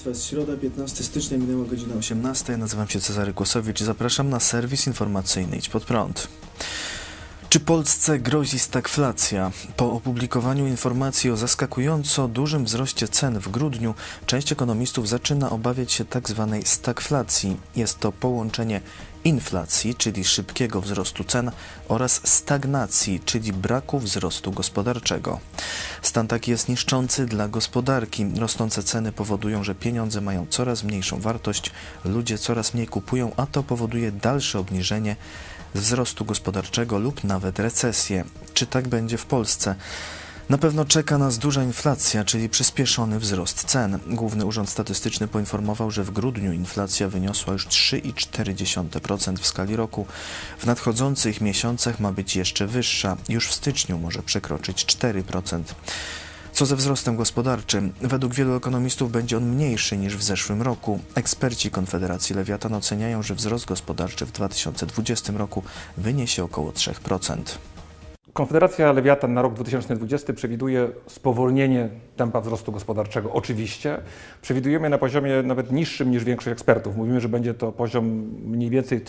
Państwa, jest środa, 15 stycznia, minęła godzina 18. Nazywam się Cezary Kłosowicz i zapraszam na serwis informacyjny Idź Pod Prąd. Czy Polsce grozi stagflacja? Po opublikowaniu informacji o zaskakująco dużym wzroście cen w grudniu, część ekonomistów zaczyna obawiać się tzw. stagflacji. Jest to połączenie inflacji, czyli szybkiego wzrostu cen, oraz stagnacji, czyli braku wzrostu gospodarczego. Stan taki jest niszczący dla gospodarki. Rosnące ceny powodują, że pieniądze mają coraz mniejszą wartość, ludzie coraz mniej kupują, a to powoduje dalsze obniżenie wzrostu gospodarczego lub nawet recesję. Czy tak będzie w Polsce? Na pewno czeka nas duża inflacja, czyli przyspieszony wzrost cen. Główny Urząd Statystyczny poinformował, że w grudniu inflacja wyniosła już 3,4% w skali roku. W nadchodzących miesiącach ma być jeszcze wyższa. Już w styczniu może przekroczyć 4%. Co ze wzrostem gospodarczym? Według wielu ekonomistów będzie on mniejszy niż w zeszłym roku. Eksperci Konfederacji Lewiatan oceniają, że wzrost gospodarczy w 2020 roku wyniesie około 3%. Konfederacja Lewiatan na rok 2020 przewiduje spowolnienie tempa wzrostu gospodarczego. Oczywiście przewidujemy na poziomie nawet niższym niż większość ekspertów. Mówimy, że będzie to poziom mniej więcej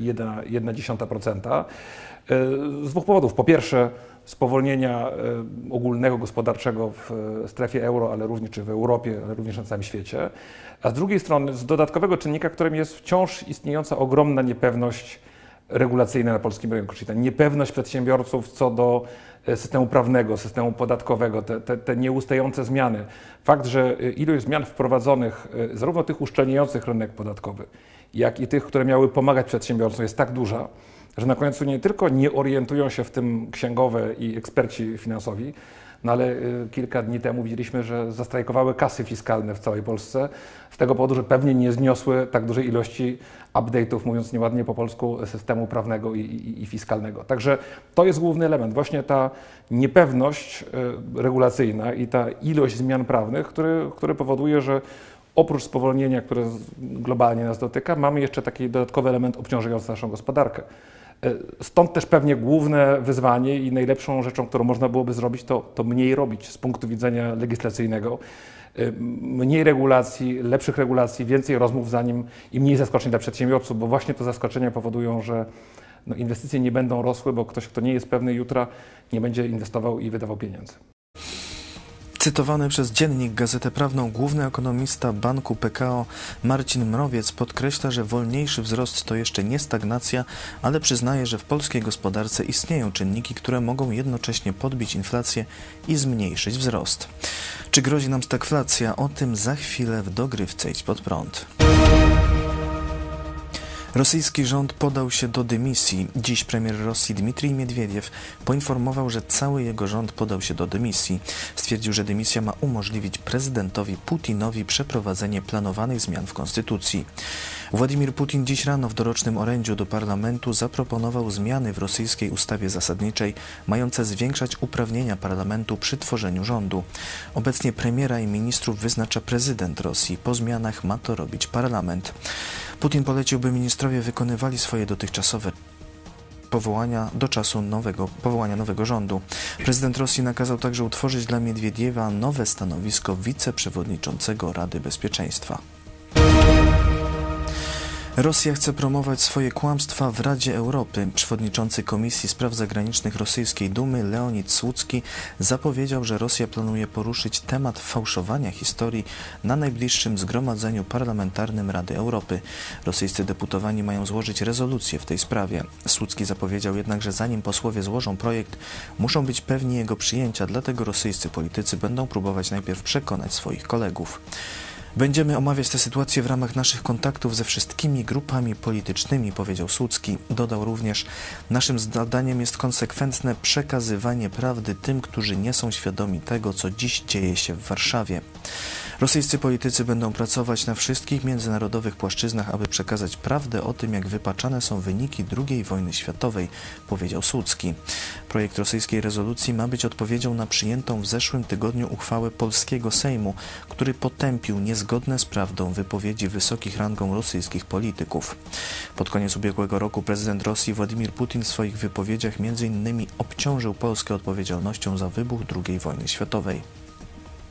3,1%. Z dwóch powodów. Po pierwsze, spowolnienia ogólnego gospodarczego w strefie euro, ale również czy w Europie, ale również na całym świecie. A z drugiej strony z dodatkowego czynnika, którym jest wciąż istniejąca ogromna niepewność regulacyjna na polskim rynku, czyli ta niepewność przedsiębiorców co do systemu prawnego, systemu podatkowego, te nieustające zmiany. Fakt, że ilość zmian wprowadzonych, zarówno tych uszczelniających rynek podatkowy, jak i tych, które miały pomagać przedsiębiorcom, jest tak duża, że na końcu nie tylko nie orientują się w tym księgowe i eksperci finansowi, no ale kilka dni temu widzieliśmy, że zastrajkowały kasy fiskalne w całej Polsce z tego powodu, że pewnie nie zniosły tak dużej ilości update'ów, mówiąc nieładnie po polsku, systemu prawnego i fiskalnego. Także to jest główny element, właśnie ta niepewność regulacyjna i ta ilość zmian prawnych, które powoduje, że oprócz spowolnienia, które globalnie nas dotyka, mamy jeszcze taki dodatkowy element obciążający naszą gospodarkę. Stąd też pewnie główne wyzwanie i najlepszą rzeczą, którą można byłoby zrobić, to mniej robić z punktu widzenia legislacyjnego. Mniej regulacji, lepszych regulacji, więcej rozmów i mniej zaskoczeń dla przedsiębiorców, bo właśnie te zaskoczenia powodują, że inwestycje nie będą rosły, bo ktoś, kto nie jest pewny jutra, nie będzie inwestował i wydawał pieniędzy. Cytowany przez Dziennik Gazetę Prawną główny ekonomista Banku Pekao Marcin Mrowiec podkreśla, że wolniejszy wzrost to jeszcze nie stagnacja, ale przyznaje, że w polskiej gospodarce istnieją czynniki, które mogą jednocześnie podbić inflację i zmniejszyć wzrost. Czy grozi nam stagflacja? O tym za chwilę w dogrywce Idź Pod Prąd. Rosyjski rząd podał się do dymisji. Dziś premier Rosji Dmitrij Miedwiediew poinformował, że cały jego rząd podał się do dymisji. Stwierdził, że dymisja ma umożliwić prezydentowi Putinowi przeprowadzenie planowanych zmian w konstytucji. Władimir Putin dziś rano w dorocznym orędziu do parlamentu zaproponował zmiany w rosyjskiej ustawie zasadniczej mające zwiększać uprawnienia parlamentu przy tworzeniu rządu. Obecnie premiera i ministrów wyznacza prezydent Rosji. Po zmianach ma to robić parlament. Putin polecił, by ministrowie wykonywali swoje dotychczasowe powołania do czasu powołania nowego rządu. Prezydent Rosji nakazał także utworzyć dla Miedwiediewa nowe stanowisko wiceprzewodniczącego Rady Bezpieczeństwa. Rosja chce promować swoje kłamstwa w Radzie Europy. Przewodniczący Komisji Spraw Zagranicznych rosyjskiej Dumy Leonid Słucki zapowiedział, że Rosja planuje poruszyć temat fałszowania historii na najbliższym zgromadzeniu parlamentarnym Rady Europy. Rosyjscy deputowani mają złożyć rezolucję w tej sprawie. Słucki zapowiedział jednak, że zanim posłowie złożą projekt, muszą być pewni jego przyjęcia, dlatego rosyjscy politycy będą próbować najpierw przekonać swoich kolegów. Będziemy omawiać tę sytuację w ramach naszych kontaktów ze wszystkimi grupami politycznymi, powiedział Słucki. Dodał również, naszym zadaniem jest konsekwentne przekazywanie prawdy tym, którzy nie są świadomi tego, co dziś dzieje się w Warszawie. Rosyjscy politycy będą pracować na wszystkich międzynarodowych płaszczyznach, aby przekazać prawdę o tym, jak wypaczane są wyniki II wojny światowej, powiedział Słucki. Projekt rosyjskiej rezolucji ma być odpowiedzią na przyjętą w zeszłym tygodniu uchwałę polskiego Sejmu, który potępił niezgodne z prawdą wypowiedzi wysokich rangą rosyjskich polityków. Pod koniec ubiegłego roku prezydent Rosji Władimir Putin w swoich wypowiedziach m.in. obciążył Polskę odpowiedzialnością za wybuch II wojny światowej.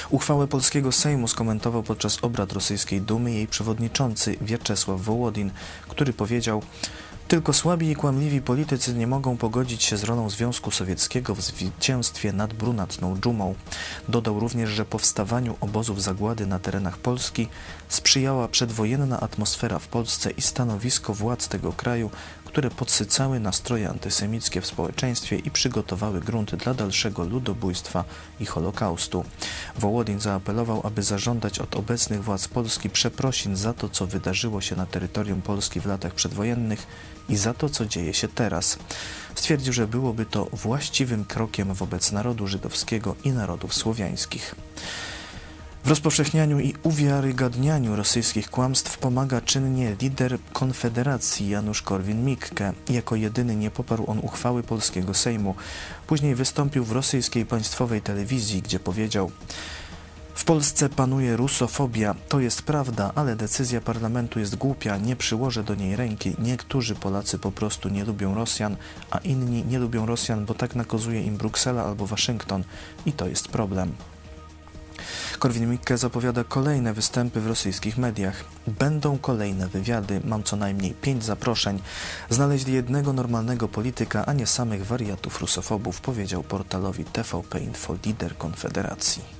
Uchwałę polskiego Sejmu skomentował podczas obrad rosyjskiej Dumy jej przewodniczący Wiaczesław Wołodin, który powiedział: tylko słabi i kłamliwi politycy nie mogą pogodzić się z rolą Związku Sowieckiego w zwycięstwie nad brunatną dżumą. Dodał również, że powstawaniu obozów zagłady na terenach Polski sprzyjała przedwojenna atmosfera w Polsce i stanowisko władz tego kraju, które podsycały nastroje antysemickie w społeczeństwie i przygotowały grunt dla dalszego ludobójstwa i Holokaustu. Wołodin zaapelował, aby zażądać od obecnych władz Polski przeprosin za to, co wydarzyło się na terytorium Polski w latach przedwojennych i za to, co dzieje się teraz. Stwierdził, że byłoby to właściwym krokiem wobec narodu żydowskiego i narodów słowiańskich. W rozpowszechnianiu i uwiarygadnianiu rosyjskich kłamstw pomaga czynnie lider Konfederacji Janusz Korwin-Mikke. Jako jedyny nie poparł on uchwały polskiego Sejmu. Później wystąpił w rosyjskiej państwowej telewizji, gdzie powiedział: w Polsce panuje rusofobia, to jest prawda, ale decyzja parlamentu jest głupia, nie przyłożę do niej ręki. Niektórzy Polacy po prostu nie lubią Rosjan, a inni nie lubią Rosjan, bo tak nakazuje im Bruksela albo Waszyngton i to jest problem. Korwin-Mikke zapowiada kolejne występy w rosyjskich mediach. Będą kolejne wywiady, mam co najmniej 5 zaproszeń. Znaleźli jednego normalnego polityka, a nie samych wariatów rusofobów, powiedział portalowi TVP Info lider Konfederacji.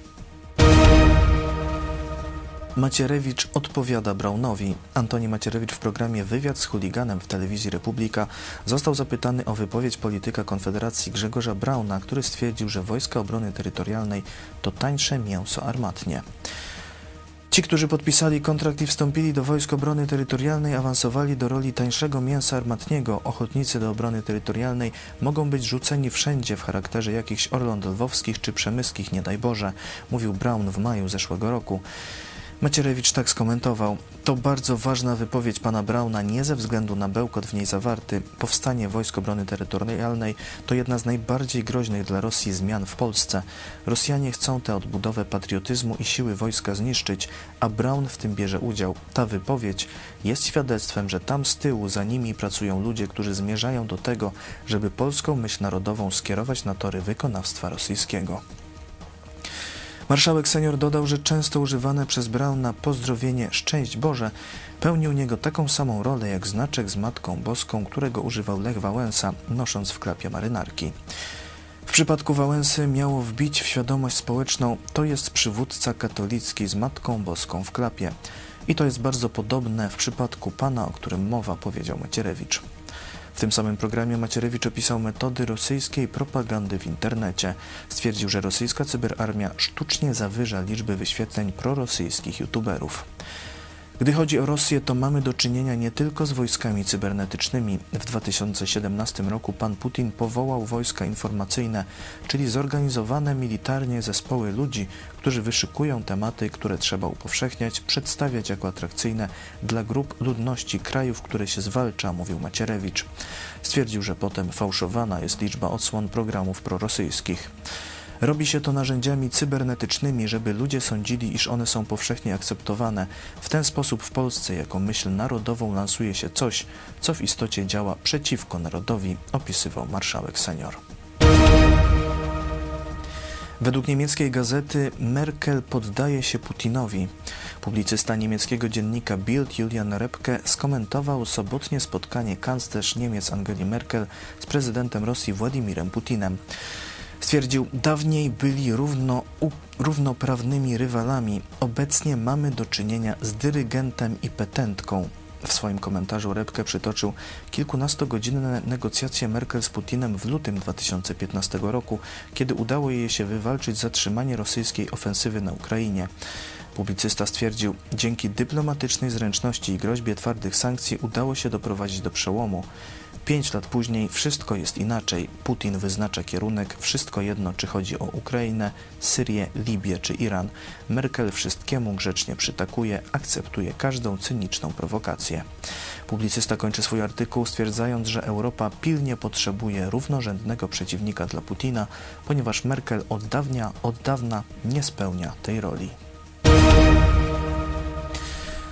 Macierewicz odpowiada Braunowi. Antoni Macierewicz w programie Wywiad z chuliganem w telewizji Republika został zapytany o wypowiedź polityka Konfederacji Grzegorza Brauna, który stwierdził, że Wojska Obrony Terytorialnej to tańsze mięso armatnie. Ci, którzy podpisali kontrakt i wstąpili do Wojsk Obrony Terytorialnej, awansowali do roli tańszego mięsa armatniego. Ochotnicy do obrony terytorialnej mogą być rzuceni wszędzie w charakterze jakichś Orląt Lwowskich czy Przemyskich, nie daj Boże, mówił Braun w maju zeszłego roku. Macierewicz tak skomentował: to bardzo ważna wypowiedź pana Brauna, nie ze względu na bełkot w niej zawarty. Powstanie Wojsk Obrony Terytorialnej to jedna z najbardziej groźnych dla Rosji zmian w Polsce. Rosjanie chcą tę odbudowę patriotyzmu i siły wojska zniszczyć, a Braun w tym bierze udział. Ta wypowiedź jest świadectwem, że tam z tyłu za nimi pracują ludzie, którzy zmierzają do tego, żeby polską myśl narodową skierować na tory wykonawstwa rosyjskiego. Marszałek senior dodał, że często używane przez Brauna pozdrowienie „Szczęść Boże” pełni u niego taką samą rolę jak znaczek z Matką Boską, którego używał Lech Wałęsa, nosząc w klapie marynarki. W przypadku Wałęsy miało wbić w świadomość społeczną: to jest przywódca katolicki z Matką Boską w klapie. I to jest bardzo podobne w przypadku pana, o którym mowa, powiedział Macierewicz. W tym samym programie Macierewicz opisał metody rosyjskiej propagandy w internecie. Stwierdził, że rosyjska cyberarmia sztucznie zawyża liczby wyświetleń prorosyjskich youtuberów. Gdy chodzi o Rosję, to mamy do czynienia nie tylko z wojskami cybernetycznymi. W 2017 roku pan Putin powołał wojska informacyjne, czyli zorganizowane militarnie zespoły ludzi, którzy wyszukują tematy, które trzeba upowszechniać, przedstawiać jako atrakcyjne dla grup ludności krajów, które się zwalcza, mówił Macierewicz. Stwierdził, że potem fałszowana jest liczba odsłon programów prorosyjskich. Robi się to narzędziami cybernetycznymi, żeby ludzie sądzili, iż one są powszechnie akceptowane. W ten sposób w Polsce jako myśl narodową lansuje się coś, co w istocie działa przeciwko narodowi, opisywał marszałek senior. Według niemieckiej gazety Merkel poddaje się Putinowi. Publicysta niemieckiego dziennika Bild Julian Repke skomentował sobotnie spotkanie kanclerz Niemiec Angeli Merkel z prezydentem Rosji Władimirem Putinem. Stwierdził: dawniej byli równoprawnymi rywalami, obecnie mamy do czynienia z dyrygentem i petentką. W swoim komentarzu Repke przytoczył kilkunastogodzinne negocjacje Merkel z Putinem w lutym 2015 roku, kiedy udało jej się wywalczyć zatrzymanie rosyjskiej ofensywy na Ukrainie. Publicysta stwierdził: dzięki dyplomatycznej zręczności i groźbie twardych sankcji udało się doprowadzić do przełomu. 5 lat później wszystko jest inaczej. Putin wyznacza kierunek, wszystko jedno, czy chodzi o Ukrainę, Syrię, Libię czy Iran. Merkel wszystkiemu grzecznie przytakuje, akceptuje każdą cyniczną prowokację. Publicysta kończy swój artykuł stwierdzając, że Europa pilnie potrzebuje równorzędnego przeciwnika dla Putina, ponieważ Merkel od dawna nie spełnia tej roli.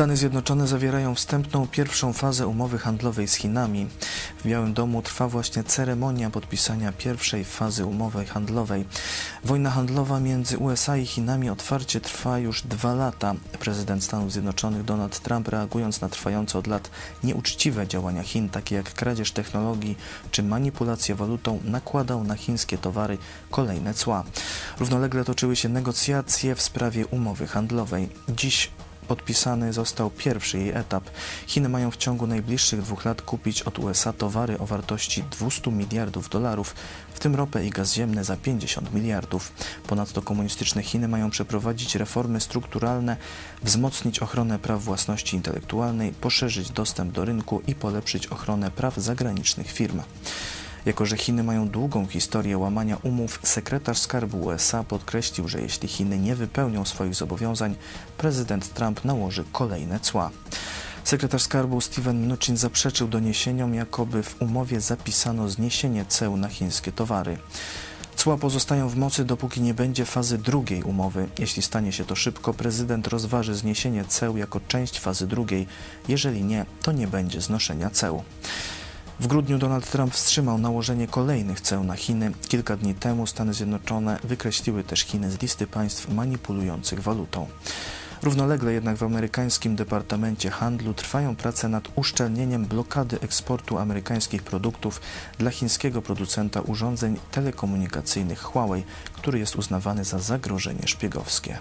Stany Zjednoczone zawierają wstępną pierwszą fazę umowy handlowej z Chinami. W Białym Domu trwa właśnie ceremonia podpisania pierwszej fazy umowy handlowej. Wojna handlowa między USA i Chinami otwarcie trwa już 2 lata. Prezydent Stanów Zjednoczonych Donald Trump, reagując na trwające od lat nieuczciwe działania Chin, takie jak kradzież technologii czy manipulację walutą, nakładał na chińskie towary kolejne cła. Równolegle toczyły się negocjacje w sprawie umowy handlowej. Dziś podpisany został pierwszy jej etap. Chiny mają w ciągu najbliższych 2 lat kupić od USA towary o wartości $200 miliardów, w tym ropę i gaz ziemny za 50 miliardów. Ponadto komunistyczne Chiny mają przeprowadzić reformy strukturalne, wzmocnić ochronę praw własności intelektualnej, poszerzyć dostęp do rynku i polepszyć ochronę praw zagranicznych firm. Jako że Chiny mają długą historię łamania umów, sekretarz skarbu USA podkreślił, że jeśli Chiny nie wypełnią swoich zobowiązań, prezydent Trump nałoży kolejne cła. Sekretarz skarbu Steven Mnuchin zaprzeczył doniesieniom, jakoby w umowie zapisano zniesienie ceł na chińskie towary. Cła pozostają w mocy, dopóki nie będzie fazy drugiej umowy. Jeśli stanie się to szybko, prezydent rozważy zniesienie ceł jako część fazy drugiej. Jeżeli nie, to nie będzie znoszenia ceł. W grudniu Donald Trump wstrzymał nałożenie kolejnych ceł na Chiny. Kilka dni temu Stany Zjednoczone wykreśliły też Chiny z listy państw manipulujących walutą. Równolegle jednak w amerykańskim Departamencie Handlu trwają prace nad uszczelnieniem blokady eksportu amerykańskich produktów dla chińskiego producenta urządzeń telekomunikacyjnych Huawei, który jest uznawany za zagrożenie szpiegowskie.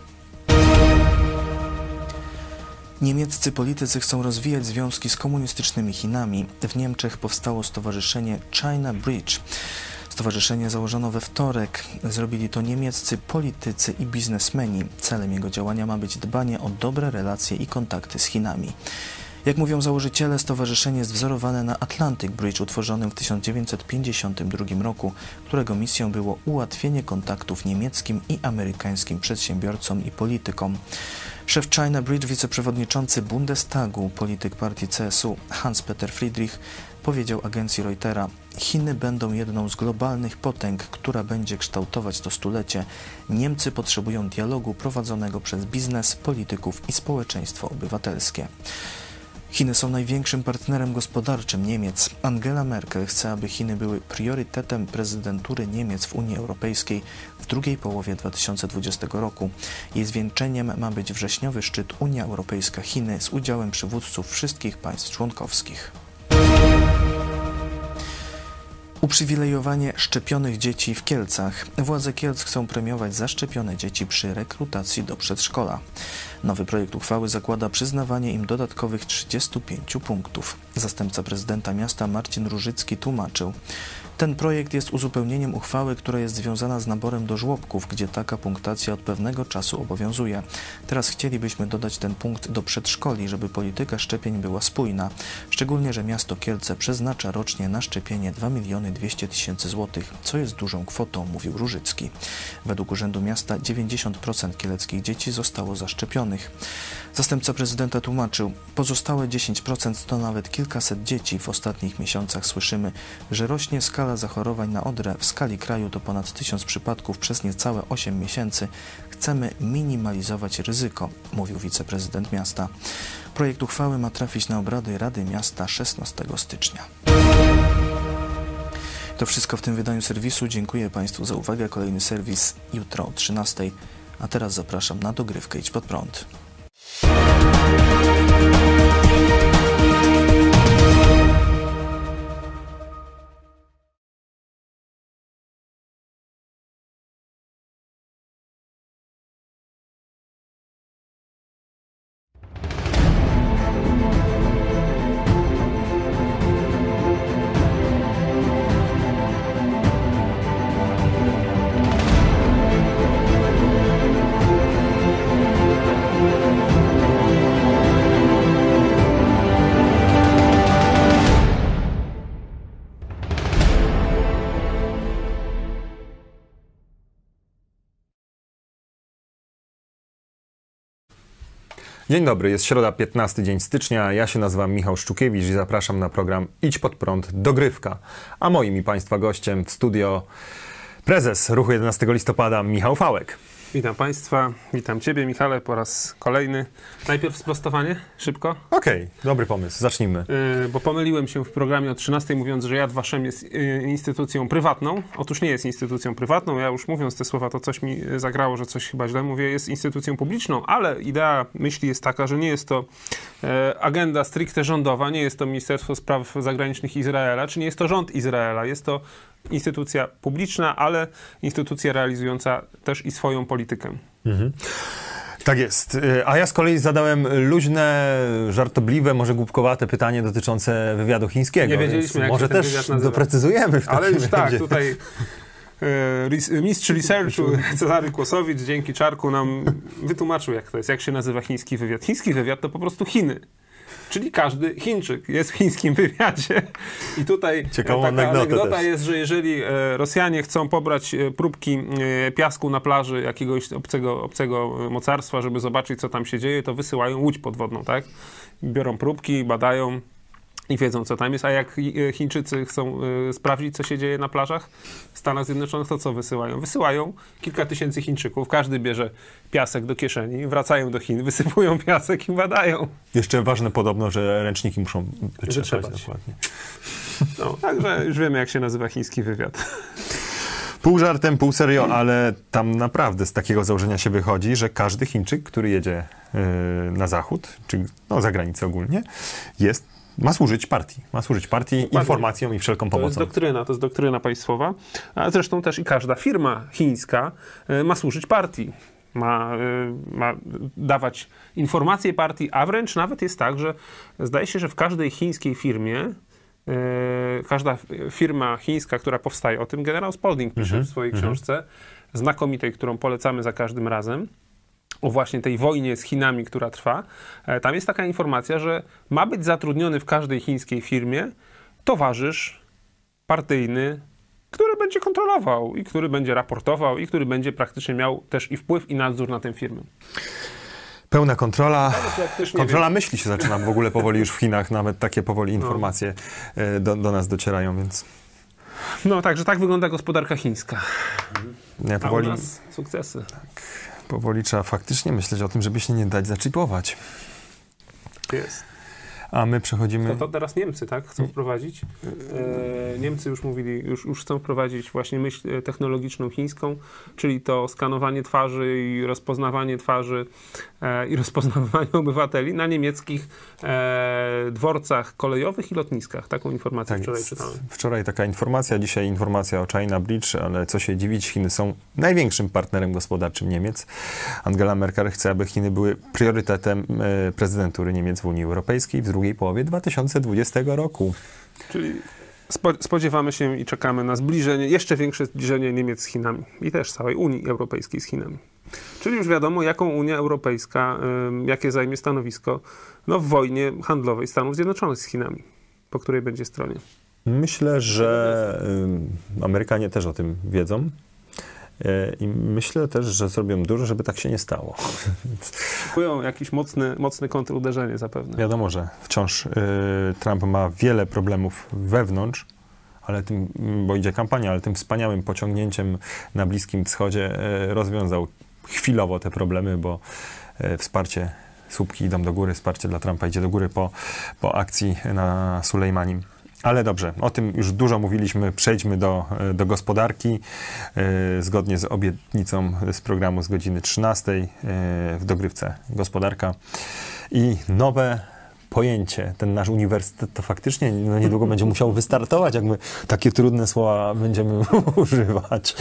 Niemieccy politycy chcą rozwijać związki z komunistycznymi Chinami. W Niemczech powstało stowarzyszenie China Bridge. Stowarzyszenie założono we wtorek. Zrobili to niemieccy politycy i biznesmeni. Celem jego działania ma być dbanie o dobre relacje i kontakty z Chinami. Jak mówią założyciele, stowarzyszenie jest wzorowane na Atlantic Bridge, utworzonym w 1952 roku, którego misją było ułatwienie kontaktów niemieckim i amerykańskim przedsiębiorcom i politykom. Szef China Bridge, wiceprzewodniczący Bundestagu, polityk partii CSU Hans-Peter Friedrich powiedział agencji Reutera: Chiny będą jedną z globalnych potęg, która będzie kształtować to stulecie. Niemcy potrzebują dialogu prowadzonego przez biznes, polityków i społeczeństwo obywatelskie. Chiny są największym partnerem gospodarczym Niemiec. Angela Merkel chce, aby Chiny były priorytetem prezydentury Niemiec w Unii Europejskiej w drugiej połowie 2020 roku. Jej zwieńczeniem ma być wrześniowy szczyt Unia Europejska-Chiny z udziałem przywódców wszystkich państw członkowskich. Uprzywilejowanie szczepionych dzieci w Kielcach. Władze Kielc chcą premiować zaszczepione dzieci przy rekrutacji do przedszkola. Nowy projekt uchwały zakłada przyznawanie im dodatkowych 35 punktów. Zastępca prezydenta miasta Marcin Różycki tłumaczył: ten projekt jest uzupełnieniem uchwały, która jest związana z naborem do żłobków, gdzie taka punktacja od pewnego czasu obowiązuje. Teraz chcielibyśmy dodać ten punkt do przedszkoli, żeby polityka szczepień była spójna. Szczególnie, że miasto Kielce przeznacza rocznie na szczepienie 2 200 000 złotych, co jest dużą kwotą, mówił Różycki. Według Urzędu Miasta 90% kieleckich dzieci zostało zaszczepionych. Zastępca prezydenta tłumaczył: pozostałe 10% to nawet kilkaset dzieci. W ostatnich miesiącach słyszymy, że rośnie skala zachorowań na odrę. W skali kraju to ponad 1000 przypadków przez niecałe 8 miesięcy. Chcemy minimalizować ryzyko, mówił wiceprezydent miasta. Projekt uchwały ma trafić na obrady Rady Miasta 16 stycznia. To wszystko w tym wydaniu serwisu. Dziękuję Państwu za uwagę. Kolejny serwis jutro o 13:00. A teraz zapraszam na dogrywkę Idź Pod Prąd. Dzień dobry, jest środa, 15 dzień stycznia. Ja się nazywam Michał Szczukiewicz i zapraszam na program Idź Pod Prąd Dogrywka. A moim i Państwa gościem w studio prezes Ruchu 11 listopada Michał Fałek. Witam Państwa, witam Ciebie, Michale, po raz kolejny. Najpierw sprostowanie, szybko. Okej, dobry pomysł, zacznijmy. Bo pomyliłem się w programie o 13, mówiąc, że Yad Vashem jest instytucją prywatną. Otóż nie jest instytucją prywatną. Ja już mówiąc te słowa, to coś mi zagrało, że coś chyba źle mówię. Jest instytucją publiczną, ale idea myśli jest taka, że nie jest to agenda stricte rządowa, nie jest to Ministerstwo Spraw Zagranicznych Izraela, czy nie jest to rząd Izraela. Jest to instytucja publiczna, ale instytucja realizująca też i swoją politykę. Mhm. Tak jest. A ja z kolei zadałem luźne, żartobliwe, może głupkowate pytanie dotyczące wywiadu chińskiego. Nie wiedzieliśmy, jak może się ten też wywiad nazywa. doprecyzujemy w takim Ale już tak, razie. tutaj mistrz researchu Cezary Kłosowicz dzięki Czarku nam wytłumaczył, jak to jest, jak się nazywa chiński wywiad. Chiński wywiad to po prostu Chiny. Czyli każdy Chińczyk jest w chińskim wywiadzie. I tutaj ciekawą taka anegdota też jest, że jeżeli Rosjanie chcą pobrać próbki piasku na plaży jakiegoś obcego mocarstwa, żeby zobaczyć, co tam się dzieje, to wysyłają łódź podwodną, tak? Biorą próbki, badają i wiedzą, co tam jest. A jak Chińczycy chcą sprawdzić, co się dzieje na plażach w Stanach Zjednoczonych, to co wysyłają? Wysyłają kilka tysięcy Chińczyków. Każdy bierze piasek do kieszeni, wracają do Chin, wysypują piasek i badają. Jeszcze ważne podobno, że ręczniki muszą wytrzepać. Dokładnie. No, także już wiemy, jak się nazywa chiński wywiad. Pół żartem, pół serio, ale tam naprawdę z takiego założenia się wychodzi, że każdy Chińczyk, który jedzie na zachód, czy za granicę ogólnie, ma służyć partii. Ma służyć partii, informacjom i wszelką pomocą. To jest doktryna państwowa, a zresztą też i każda firma chińska ma służyć partii. Ma dawać informacje partii, a wręcz nawet jest tak, że zdaje się, że w każdej chińskiej firmie, każda firma chińska, która powstaje, o tym generał Spalding pisze w swojej książce, znakomitej, którą polecamy za każdym razem, o właśnie tej wojnie z Chinami, która trwa, tam jest taka informacja, że ma być zatrudniony w każdej chińskiej firmie towarzysz partyjny, który będzie kontrolował i który będzie raportował i który będzie praktycznie miał też i wpływ i nadzór na tę firmę. Pełna kontrola. Kontrola wiem. myśli się zaczyna w ogóle powoli już w Chinach, nawet takie powoli informacje do nas docierają, więc... No, także tak wygląda gospodarka chińska. Powoli, a u nas sukcesy. powoli trzeba faktycznie myśleć o tym, żeby się nie dać zaczipować. Jest. A my przechodzimy... To teraz Niemcy, tak? Chcą wprowadzić. Niemcy już mówili, już chcą wprowadzić właśnie myśl technologiczną chińską, czyli to skanowanie twarzy i rozpoznawanie twarzy i rozpoznawanie obywateli na niemieckich dworcach kolejowych i lotniskach. Taką informację wczoraj czytałem. Wczoraj taka informacja, dzisiaj informacja o China Bridge, ale co się dziwić, Chiny są największym partnerem gospodarczym Niemiec. Angela Merkel chce, aby Chiny były priorytetem prezydentury Niemiec w Unii Europejskiej w drugiej połowie 2020 roku. Czyli spodziewamy się i czekamy na zbliżenie, jeszcze większe zbliżenie Niemiec z Chinami i też całej Unii Europejskiej z Chinami. Czyli już wiadomo, jaką Unia Europejska, jakie zajmie stanowisko w wojnie handlowej Stanów Zjednoczonych z Chinami, po której będzie stronie. Myślę, że Amerykanie też o tym wiedzą. I myślę też, że zrobią dużo, żeby tak się nie stało. Szykują jakieś mocne kontruderzenie zapewne. Wiadomo, że wciąż Trump ma wiele problemów wewnątrz, ale bo idzie kampania, ale tym wspaniałym pociągnięciem na Bliskim Wschodzie rozwiązał chwilowo te problemy, bo wsparcie, słupki idą do góry, wsparcie dla Trumpa idzie do góry po akcji na Sulejmanim. Ale dobrze, o tym już dużo mówiliśmy, przejdźmy do gospodarki. Zgodnie z obietnicą z programu z godziny 13 w dogrywce gospodarka i nowe pojęcie. Ten nasz uniwersytet to faktycznie niedługo będzie musiał wystartować, jak my takie trudne słowa będziemy używać.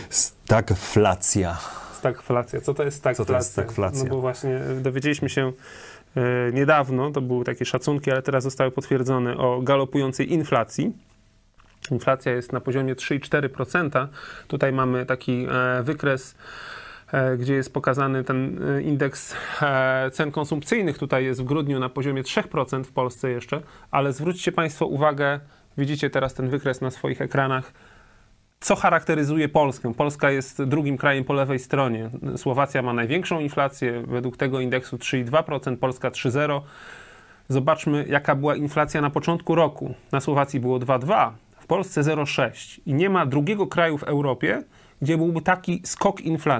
Stagflacja. Stagflacja. Co to jest stagflacja? Co to jest stagflacja? No bo właśnie dowiedzieliśmy się niedawno, to były takie szacunki, ale teraz zostały potwierdzone, o galopującej inflacji. Inflacja jest na poziomie 3,4%. Tutaj mamy taki wykres, gdzie jest pokazany ten indeks cen konsumpcyjnych. Tutaj jest w grudniu na poziomie 3% w Polsce jeszcze, ale zwróćcie Państwo uwagę, widzicie teraz ten wykres na swoich ekranach, co charakteryzuje Polskę. Polska jest drugim krajem po lewej stronie. Słowacja ma największą inflację, według tego indeksu 3,2%, Polska 3,0%. Zobaczmy, jaka była inflacja na początku roku. Na Słowacji było 2,2%, w Polsce 0,6%. I nie ma drugiego kraju w Europie, gdzie byłby taki skok inflacji.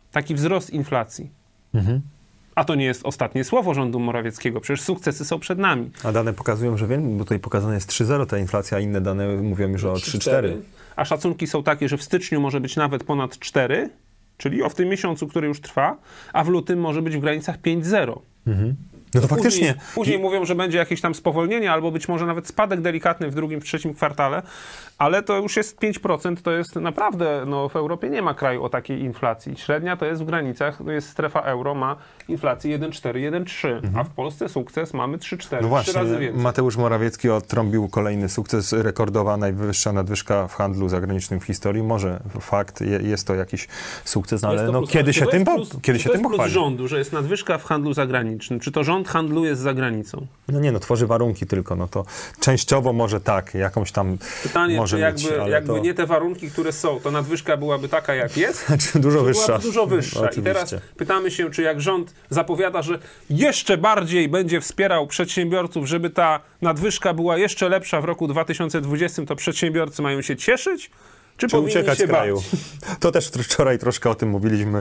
taki wzrost inflacji. A to nie jest ostatnie słowo rządu Morawieckiego, przecież sukcesy są przed nami. A dane pokazują, że bo tutaj pokazane jest 3,0 ta inflacja, a inne dane mówią już o 3,4. A szacunki są takie, że w styczniu może być nawet ponad 4, czyli w tym miesiącu, który już trwa, a w lutym może być w granicach 5,0. No to faktycznie. Później mówią, że będzie jakieś tam spowolnienie, albo być może nawet spadek delikatny w drugim, w trzecim kwartale, ale to już jest 5%, to jest naprawdę, w Europie nie ma kraju o takiej inflacji. Średnia to jest w granicach, jest strefa euro, ma inflację 1,4, 1,3, a w Polsce sukces mamy 3,4, No właśnie, 3 razy więcej. Mateusz Morawiecki odtrąbił kolejny sukces, rekordowa najwyższa nadwyżka w handlu zagranicznym w historii. Może fakt, jest to jakiś sukces, ale kiedy się tym pochwali? Rządu, że jest nadwyżka w handlu zagranicznym. Czy to rząd handluje z zagranicą? No tworzy warunki tylko, to częściowo może tak, jakąś tam pytanie, może czy jakby nie te warunki, które są, to nadwyżka byłaby taka, jak jest? Czy dużo wyższa? Byłaby dużo wyższa. Oczywiście. I teraz pytamy się, czy jak rząd zapowiada, że jeszcze bardziej będzie wspierał przedsiębiorców, żeby ta nadwyżka była jeszcze lepsza w roku 2020, to przedsiębiorcy mają się cieszyć? Czy powinni uciekać się z kraju? To też wczoraj troszkę o tym mówiliśmy.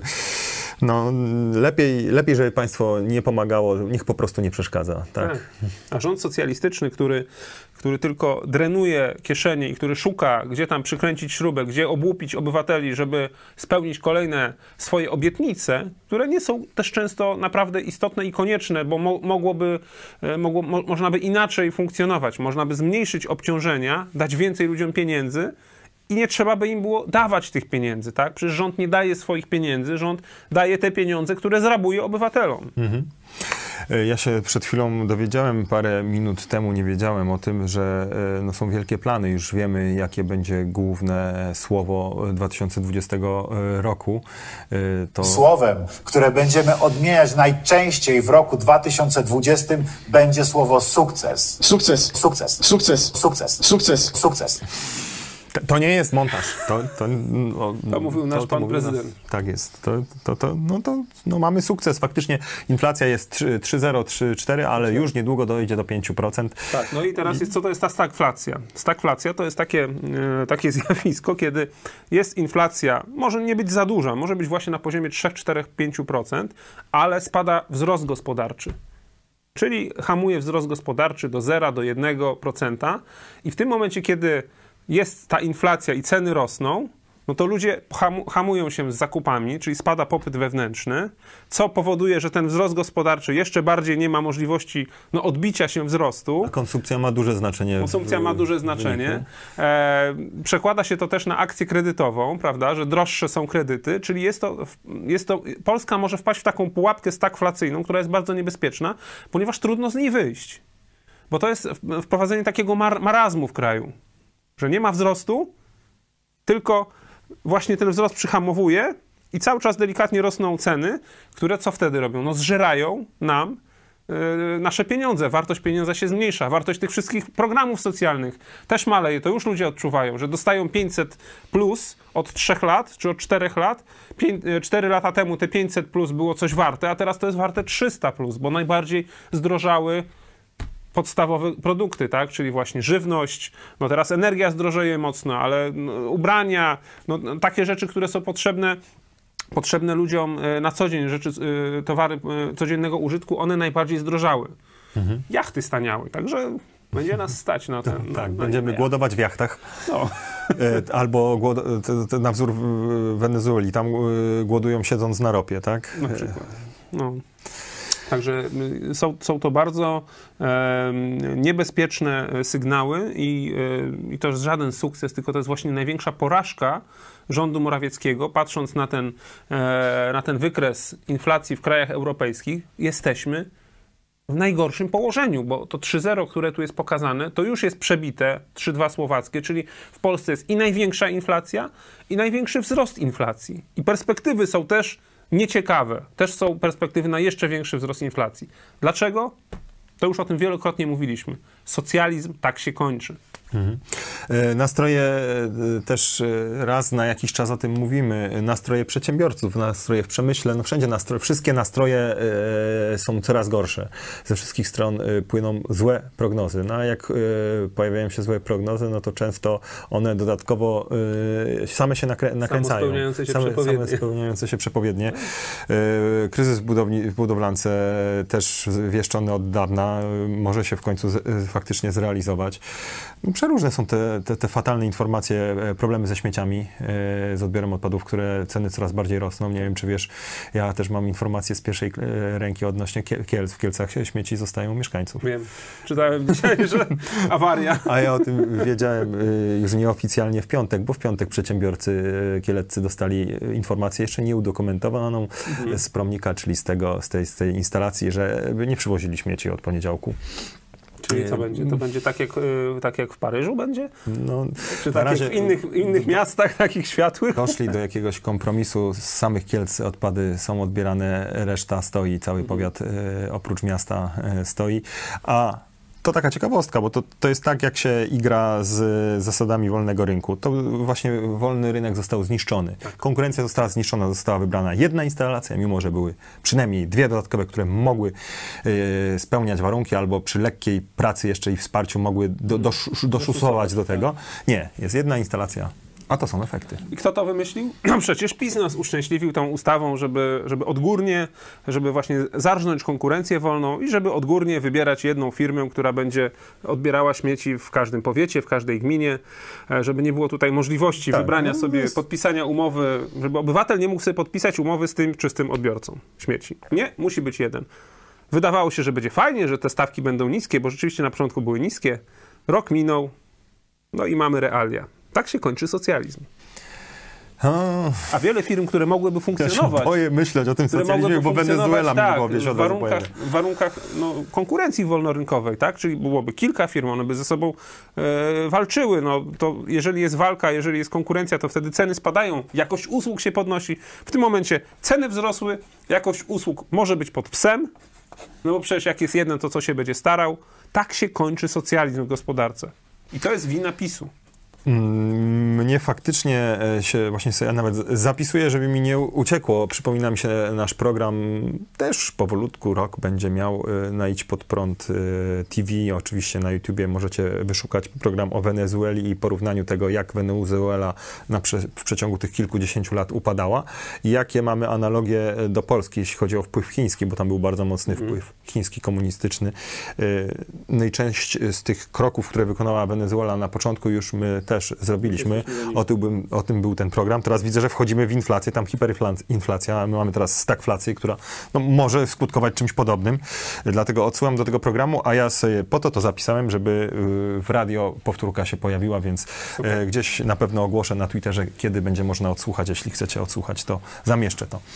Lepiej, żeby państwo nie pomagało, niech po prostu nie przeszkadza. Tak. A rząd socjalistyczny, który tylko drenuje kieszenie i który szuka, gdzie tam przykręcić śrubę, gdzie obłupić obywateli, żeby spełnić kolejne swoje obietnice, które nie są też często naprawdę istotne i konieczne, bo można by inaczej funkcjonować. Można by zmniejszyć obciążenia, dać więcej ludziom pieniędzy, i nie trzeba by im było dawać tych pieniędzy, tak? Przecież rząd nie daje swoich pieniędzy, rząd daje te pieniądze, które zrabuje obywatelom. Ja się przed chwilą dowiedziałem, parę minut temu nie wiedziałem o tym, że są wielkie plany. Już wiemy, jakie będzie główne słowo 2020 roku. Słowem, które będziemy odmieniać najczęściej w roku 2020, będzie słowo sukces. Sukces. Sukces. Sukces. Sukces. Sukces. Sukces. To nie jest montaż. To mówił nasz pan prezydent. Tak jest. Mamy sukces. Faktycznie inflacja jest 3,0, 3,4, ale już niedługo dojdzie do 5%. Tak, i teraz co to jest ta stagflacja? Stagflacja to jest takie zjawisko, kiedy jest inflacja, może nie być za duża, może być właśnie na poziomie 3, 4, 5%, ale spada wzrost gospodarczy. Czyli hamuje wzrost gospodarczy do 0, do 1% i w tym momencie, kiedy jest ta inflacja i ceny rosną, to ludzie hamują się z zakupami, czyli spada popyt wewnętrzny, co powoduje, że ten wzrost gospodarczy jeszcze bardziej nie ma możliwości odbicia się wzrostu. A konsumpcja ma duże znaczenie. Przekłada się to też na akcję kredytową, prawda, że droższe są kredyty, czyli Polska może wpaść w taką pułapkę stagflacyjną, która jest bardzo niebezpieczna, ponieważ trudno z niej wyjść. Bo to jest wprowadzenie takiego marazmu w kraju, że nie ma wzrostu, tylko właśnie ten wzrost przyhamowuje i cały czas delikatnie rosną ceny, które co wtedy robią? zżerają nam nasze pieniądze. Wartość pieniądza się zmniejsza. Wartość tych wszystkich programów socjalnych też maleje. To już ludzie odczuwają, że dostają 500 plus od 3 lat, czy od 4 lat. 4 lata temu te 500 plus było coś warte, a teraz to jest warte 300 plus, bo najbardziej zdrożały podstawowe produkty, tak? Czyli właśnie żywność, teraz energia zdrożeje mocno, ale ubrania, takie rzeczy, które są potrzebne ludziom na co dzień, towary codziennego użytku, one najbardziej zdrożały. Jachty staniały, także będzie nas stać na ten... Będziemy głodować w jachtach. Albo na wzór Wenezueli, tam głodują siedząc na ropie, tak? Na przykład. Także są to bardzo niebezpieczne sygnały i to jest żaden sukces, tylko to jest właśnie największa porażka rządu Morawieckiego. Patrząc na ten wykres inflacji w krajach europejskich, jesteśmy w najgorszym położeniu, bo to 3,0, które tu jest pokazane, to już jest przebite 3,2 słowackie, czyli w Polsce jest i największa inflacja, i największy wzrost inflacji. I perspektywy są też nieciekawe. Też są perspektywy na jeszcze większy wzrost inflacji. Dlaczego? To już o tym wielokrotnie mówiliśmy. Socjalizm tak się kończy. Nastroje też raz na jakiś czas o tym mówimy, nastroje przedsiębiorców, nastroje w przemyśle, no wszędzie wszystkie nastroje są coraz gorsze. Ze wszystkich stron płyną złe prognozy. No a jak pojawiają się złe prognozy, no to często one dodatkowo same się nakręcają. Same spełniające się przepowiednie. Kryzys w budowlance też wieszczony od dawna może się w końcu faktycznie zrealizować. Przeróżne są te fatalne informacje, problemy ze śmieciami, z odbiorem odpadów, które ceny coraz bardziej rosną. Nie wiem, czy wiesz, ja też mam informacje z pierwszej ręki odnośnie Kielc. W Kielcach śmieci zostają mieszkańców. Wiem. Czytałem dzisiaj, że awaria. A ja o tym wiedziałem już nieoficjalnie w piątek, bo w piątek przedsiębiorcy kieleccy dostali informację jeszcze nieudokumentowaną z Promnika, czyli z tej instalacji, że nie przywozili śmieci od poniedziałku. Czyli co będzie? To będzie tak jak w Paryżu będzie? No, czy tak jak w innych miastach takich światłych? Doszli do jakiegoś kompromisu. Z samych Kielc odpady są odbierane, reszta stoi, cały powiat oprócz miasta stoi. A to taka ciekawostka, bo to jest tak, jak się igra z zasadami wolnego rynku. To właśnie wolny rynek został zniszczony. Konkurencja została zniszczona, została wybrana jedna instalacja, mimo że były przynajmniej dwie dodatkowe, które mogły spełniać warunki, albo przy lekkiej pracy jeszcze i wsparciu mogły doszusować do tego. Nie, jest jedna instalacja. A to są efekty. I kto to wymyślił? No przecież PiS nas uszczęśliwił tą ustawą, żeby odgórnie, żeby właśnie zarżnąć konkurencję wolną i żeby odgórnie wybierać jedną firmę, która będzie odbierała śmieci w każdym powiecie, w każdej gminie, żeby nie było tutaj możliwości wybrania sobie, podpisania umowy, żeby obywatel nie mógł sobie podpisać umowy z tym czy z tym odbiorcą śmieci. Nie, musi być jeden. Wydawało się, że będzie fajnie, że te stawki będą niskie, bo rzeczywiście na początku były niskie. Rok minął, no i mamy realia. Tak się kończy socjalizm. A wiele firm, które mogłyby funkcjonować... Ja się boję myśleć o tym socjalizmie, bo Wenezuela mogłaby się w warunkach konkurencji wolnorynkowej, tak? Czyli byłoby kilka firm, one by ze sobą walczyły. No, to jeżeli jest walka, jeżeli jest konkurencja, to wtedy ceny spadają, jakość usług się podnosi. W tym momencie ceny wzrosły, jakość usług może być pod psem, no bo przecież jak jest jeden, to co się będzie starał. Tak się kończy socjalizm w gospodarce. I to jest wina PiS-u. Mnie faktycznie się właśnie sobie nawet zapisuję, żeby mi nie uciekło. Przypomina mi się nasz program, też powolutku rok będzie miał na Idź Pod Prąd TV. Oczywiście na YouTubie możecie wyszukać program o Wenezueli i porównaniu tego, jak Wenezuela w przeciągu tych kilkudziesięciu lat upadała i jakie mamy analogie do Polski, jeśli chodzi o wpływ chiński, bo tam był bardzo mocny wpływ chiński, komunistyczny. No i część z tych kroków, które wykonała Wenezuela na początku już my też zrobiliśmy. O tym był ten program. Teraz widzę, że wchodzimy w inflację, tam hiperinflacja, a my mamy teraz stagflację, która może skutkować czymś podobnym. Dlatego odsyłam do tego programu, a ja sobie po to zapisałem, żeby w radio powtórka się pojawiła, więc gdzieś na pewno ogłoszę na Twitterze, kiedy będzie można odsłuchać. Jeśli chcecie odsłuchać, to zamieszczę to.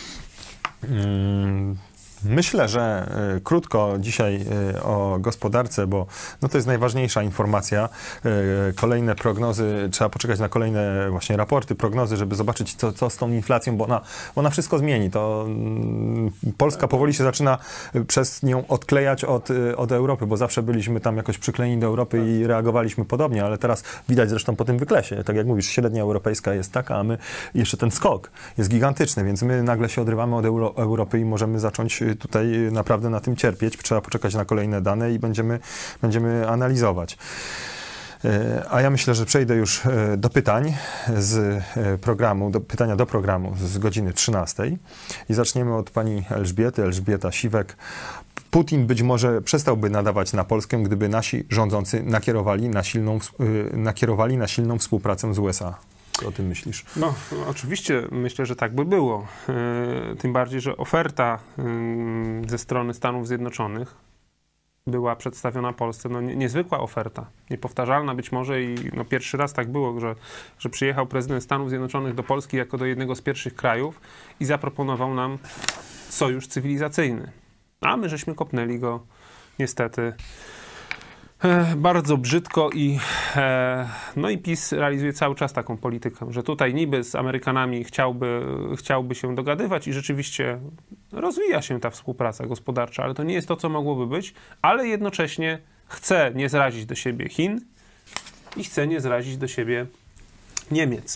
Myślę, że krótko dzisiaj o gospodarce, bo to jest najważniejsza informacja. Kolejne prognozy, trzeba poczekać na kolejne właśnie raporty, prognozy, żeby zobaczyć, co z tą inflacją, bo ona wszystko zmieni. To Polska powoli się zaczyna przez nią odklejać od Europy, bo zawsze byliśmy tam jakoś przyklejeni do Europy i reagowaliśmy podobnie, ale teraz widać zresztą po tym wyklesie. Tak jak mówisz, średnia europejska jest taka, a my jeszcze ten skok jest gigantyczny, więc my nagle się odrywamy od Europy i możemy zacząć tutaj naprawdę na tym cierpieć. Trzeba poczekać na kolejne dane i będziemy analizować. A ja myślę, że przejdę już do pytań z programu, pytania do programu z godziny 13 i zaczniemy od pani Elżbieta Siwek. Putin być może przestałby nadawać na Polskę, gdyby nasi rządzący nakierowali na silną współpracę z USA. Co o tym myślisz? No, oczywiście myślę, że tak by było. Tym bardziej, że oferta ze strony Stanów Zjednoczonych była przedstawiona Polsce. Niezwykła oferta, niepowtarzalna być może i pierwszy raz tak było, że przyjechał prezydent Stanów Zjednoczonych do Polski jako do jednego z pierwszych krajów i zaproponował nam sojusz cywilizacyjny. A my żeśmy kopnęli go niestety bardzo brzydko i PiS realizuje cały czas taką politykę, że tutaj niby z Amerykanami chciałby się dogadywać i rzeczywiście rozwija się ta współpraca gospodarcza, ale to nie jest to, co mogłoby być, ale jednocześnie chce nie zrazić do siebie Chin i chce nie zrazić do siebie Niemiec.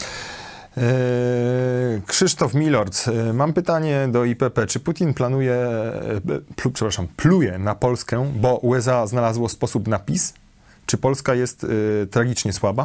Krzysztof Milord, mam pytanie do IPP. Czy Putin pluje na Polskę, bo USA znalazło sposób na PiS? Czy Polska jest tragicznie słaba?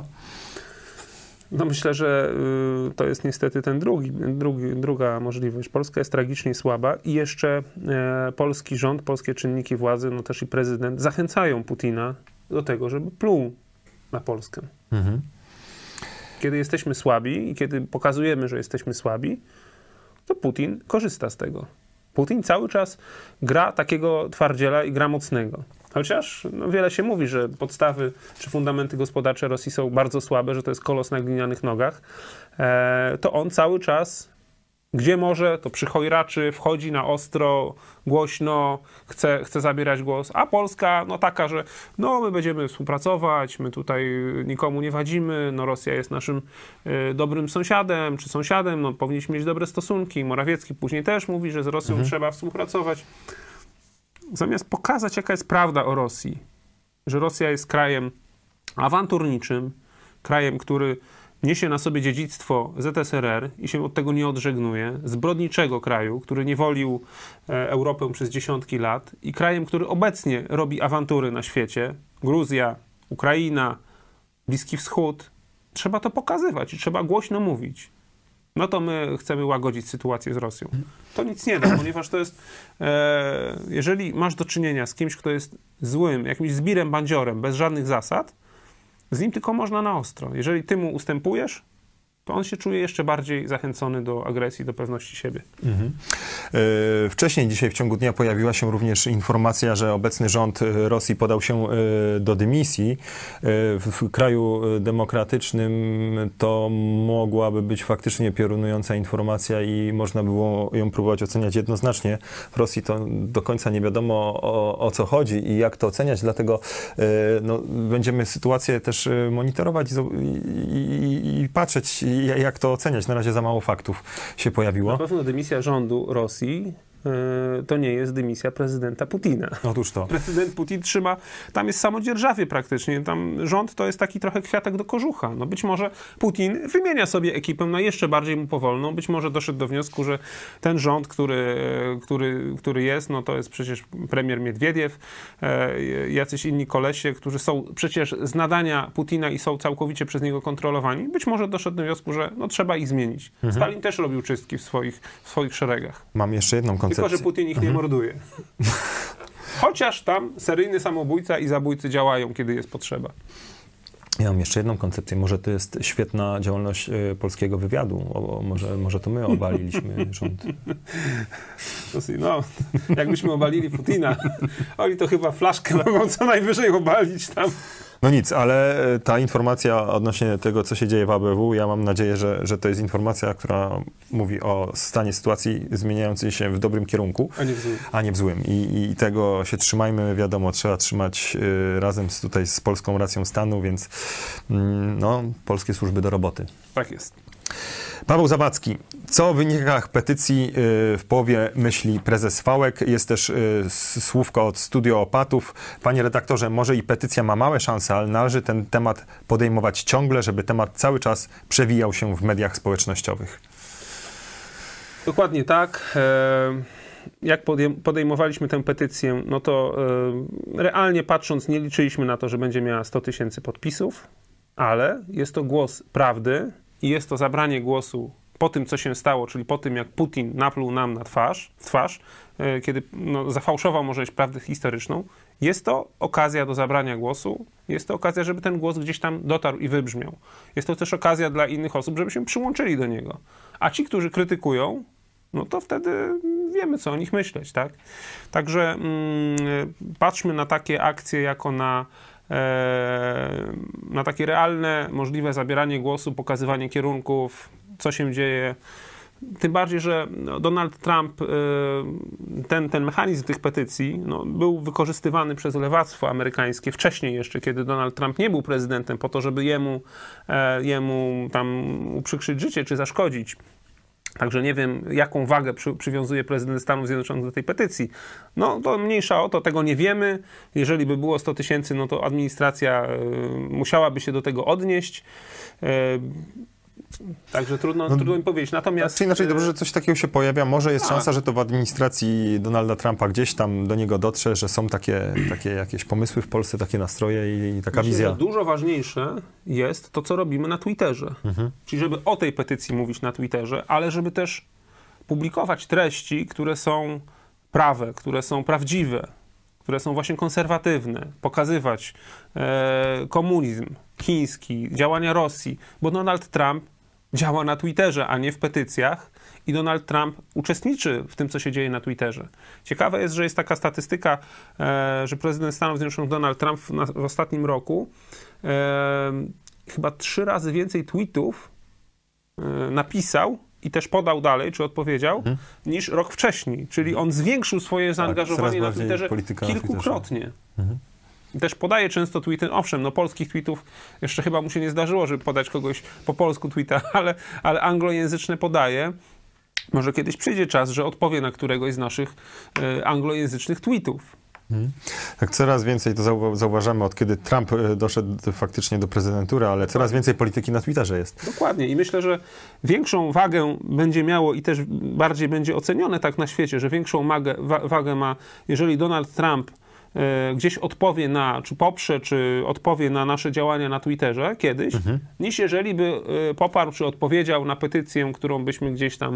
No myślę, że to jest niestety druga możliwość. Polska jest tragicznie słaba i jeszcze polski rząd, polskie czynniki władzy, no też i prezydent zachęcają Putina do tego, żeby pluł na Polskę. Mhm. Kiedy jesteśmy słabi i kiedy pokazujemy, że jesteśmy słabi, to Putin korzysta z tego. Putin cały czas gra takiego twardziela i gra mocnego. Chociaż wiele się mówi, że podstawy czy fundamenty gospodarcze Rosji są bardzo słabe, że to jest kolos na glinianych nogach, to on cały czas, gdzie może, to przychojraczy, wchodzi na ostro, głośno, chce zabierać głos, a Polska taka, że my będziemy współpracować, my tutaj nikomu nie wadzimy, Rosja jest naszym dobrym sąsiadem, czy sąsiadem, powinniśmy mieć dobre stosunki. Morawiecki później też mówi, że z Rosją trzeba współpracować. Zamiast pokazać, jaka jest prawda o Rosji, że Rosja jest krajem awanturniczym, krajem, który niesie na sobie dziedzictwo ZSRR i się od tego nie odżegnuje, zbrodniczego kraju, który niewolił Europę przez dziesiątki lat i krajem, który obecnie robi awantury na świecie, Gruzja, Ukraina, Bliski Wschód, trzeba to pokazywać i trzeba głośno mówić. To my chcemy łagodzić sytuację z Rosją. To nic nie da, ponieważ to jest, jeżeli masz do czynienia z kimś, kto jest złym, jakimś zbirem, bandziorem, bez żadnych zasad, z nim tylko można na ostro. Jeżeli ty mu ustępujesz, to on się czuje jeszcze bardziej zachęcony do agresji, do pewności siebie. Mhm. Wcześniej dzisiaj w ciągu dnia pojawiła się również informacja, że obecny rząd Rosji podał się do dymisji. W kraju demokratycznym to mogłaby być faktycznie piorunująca informacja i można było ją próbować oceniać jednoznacznie. W Rosji to do końca nie wiadomo o co chodzi i jak to oceniać, dlatego będziemy sytuację też monitorować i patrzeć, jak to oceniać. Na razie za mało faktów się pojawiło. Na pewno dymisja rządu Rosji to nie jest dymisja prezydenta Putina. Otóż to. Prezydent Putin trzyma, tam jest samodzierżawie praktycznie, tam rząd to jest taki trochę kwiatek do kożucha. Być może Putin wymienia sobie ekipę na jeszcze bardziej mu powolną, być może doszedł do wniosku, że ten rząd, który jest, to jest przecież premier Miedwiediew, jacyś inni kolesie, którzy są przecież z nadania Putina i są całkowicie przez niego kontrolowani. Być może doszedł do wniosku, że trzeba ich zmienić. Stalin też robił czystki w swoich szeregach. Mam jeszcze jedną koncepcję. Tylko, że Putin ich nie morduje. Chociaż tam seryjny samobójca i zabójcy działają, kiedy jest potrzeba. Ja mam jeszcze jedną koncepcję. Może to jest świetna działalność polskiego wywiadu. Może to my obaliliśmy rząd. Jakbyśmy obalili Putina, oni to chyba flaszkę mogą co najwyżej obalić tam. No nic, ale ta informacja odnośnie tego, co się dzieje w ABW, ja mam nadzieję, że to jest informacja, która mówi o stanie sytuacji zmieniającej się w dobrym kierunku, a nie w złym. I tego się trzymajmy, wiadomo, trzeba trzymać razem z polską racją stanu, więc polskie służby do roboty. Tak jest. Paweł Zawadzki. Co o wynikach petycji w połowie myśli prezes Fałek? Jest też słówko od Studio Opatów. Panie redaktorze, może i petycja ma małe szanse, ale należy ten temat podejmować ciągle, żeby temat cały czas przewijał się w mediach społecznościowych. Dokładnie tak. Jak podejmowaliśmy tę petycję, to realnie patrząc nie liczyliśmy na to, że będzie miała 100 000 podpisów, ale jest to głos prawdy i jest to zabranie głosu po tym, co się stało, czyli po tym, jak Putin napluł nam w twarz, kiedy zafałszował może prawdę historyczną. Jest to okazja do zabrania głosu, jest to okazja, żeby ten głos gdzieś tam dotarł i wybrzmiał. Jest to też okazja dla innych osób, żeby się przyłączyli do niego. A ci, którzy krytykują, to wtedy wiemy, co o nich myśleć, tak? Także patrzmy na takie akcje jako na takie realne, możliwe zabieranie głosu, pokazywanie kierunków, co się dzieje. Tym bardziej, że Donald Trump, ten mechanizm tych petycji był wykorzystywany przez lewactwo amerykańskie wcześniej jeszcze, kiedy Donald Trump nie był prezydentem, po to, żeby jemu tam uprzykrzyć życie czy zaszkodzić. Także nie wiem, jaką wagę przywiązuje prezydent Stanów Zjednoczonych do tej petycji. No to mniejsza o to, tego nie wiemy. Jeżeli by było 100 000, no to administracja musiałaby się do tego odnieść. Także trudno mi powiedzieć. Natomiast... Czy inaczej dobrze, że coś takiego się pojawia. Może jest szansa, że to w administracji Donalda Trumpa gdzieś tam do niego dotrze, że są takie jakieś pomysły w Polsce, takie nastroje i taka wizja. Że dużo ważniejsze jest to, co robimy na Twitterze. Czyli żeby o tej petycji mówić na Twitterze, ale żeby też publikować treści, które są prawe, które są prawdziwe, które są właśnie konserwatywne, pokazywać komunizm chiński, działania Rosji, bo Donald Trump działa na Twitterze, a nie w petycjach i Donald Trump uczestniczy w tym, co się dzieje na Twitterze. Ciekawe jest, że jest taka statystyka, że prezydent Stanów Zjednoczonych Donald Trump w ostatnim roku chyba 3 razy więcej tweetów napisał i też podał dalej, czy odpowiedział, niż rok wcześniej. Czyli on zwiększył swoje zaangażowanie na Twitterze kilkukrotnie. Też podaje często tweety, owszem, no polskich tweetów jeszcze chyba mu się nie zdarzyło, żeby podać kogoś po polsku tweeta, ale anglojęzyczne podaje. Może kiedyś przyjdzie czas, że odpowie na któregoś z naszych anglojęzycznych tweetów. Tak, coraz więcej to zauważamy, od kiedy Trump doszedł faktycznie do prezydentury, ale coraz więcej polityki na Twitterze jest. Dokładnie i myślę, że większą wagę będzie miało i też bardziej będzie ocenione tak na świecie, że większą wagę ma, jeżeli Donald Trump gdzieś odpowie czy poprze, czy odpowie na nasze działania na Twitterze kiedyś, niż jeżeli by poparł, czy odpowiedział na petycję, którą byśmy gdzieś tam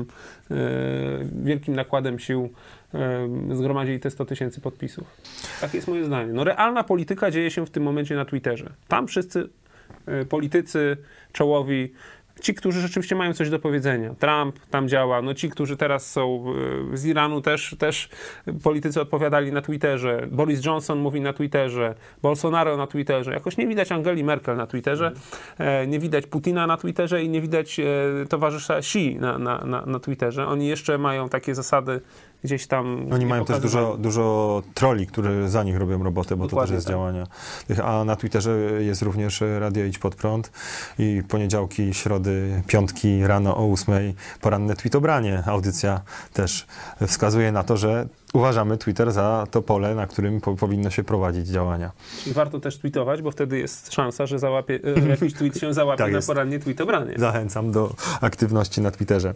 wielkim nakładem sił zgromadzili te 100 000 podpisów. Takie jest moje zdanie. No realna polityka dzieje się w tym momencie na Twitterze. Tam wszyscy politycy czołowi, ci, którzy rzeczywiście mają coś do powiedzenia. Trump tam działa, no ci, którzy teraz są z Iranu, też politycy odpowiadali na Twitterze. Boris Johnson mówi na Twitterze, Bolsonaro na Twitterze. Jakoś nie widać Angeli Merkel na Twitterze, nie widać Putina na Twitterze i nie widać towarzysza Xi na Twitterze. Oni jeszcze mają takie zasady gdzieś tam... Oni mają też dużo trolli, którzy za nich robią robotę, bo dokładnie to też jest działania. A na Twitterze jest również Radio Idź Pod Prąd i poniedziałki, środy, piątki rano o 8:00 poranne tweetobranie. Audycja też wskazuje na to, że uważamy Twitter za to pole, na którym powinno się prowadzić działania. Czyli warto też tweetować, bo wtedy jest szansa, że jakiś tweet się załapie tak na porannie tweetobranie. Zachęcam do aktywności na Twitterze.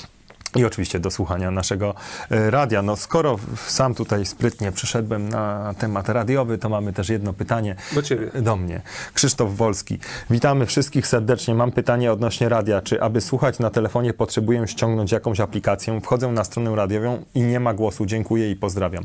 I oczywiście do słuchania naszego radia. No skoro sam tutaj sprytnie przeszedłem na temat radiowy, to mamy też jedno pytanie do ciebie. Do mnie. Krzysztof Wolski. Witamy wszystkich serdecznie. Mam pytanie odnośnie radia. Czy aby słuchać na telefonie potrzebuję ściągnąć jakąś aplikację? Wchodzę na stronę radiową i nie ma głosu. Dziękuję i pozdrawiam.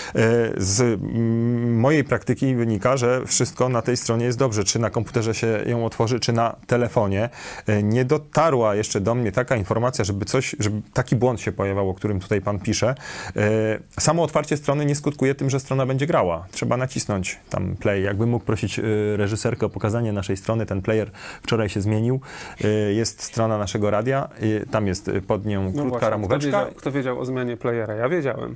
Z mojej praktyki wynika, że wszystko na tej stronie jest dobrze. Czy na komputerze się ją otworzy, czy na telefonie. Nie dotarła jeszcze do mnie taka informacja, żeby taki błąd się pojawiał, o którym tutaj pan pisze. Samo otwarcie strony nie skutkuje tym, że strona będzie grała. Trzeba nacisnąć tam play. Jakbym mógł prosić reżyserkę o pokazanie naszej strony, ten player wczoraj się zmienił. Jest strona naszego radia, tam jest pod nią krótka ramóweczka. Kto wiedział o zmianie playera? Ja wiedziałem.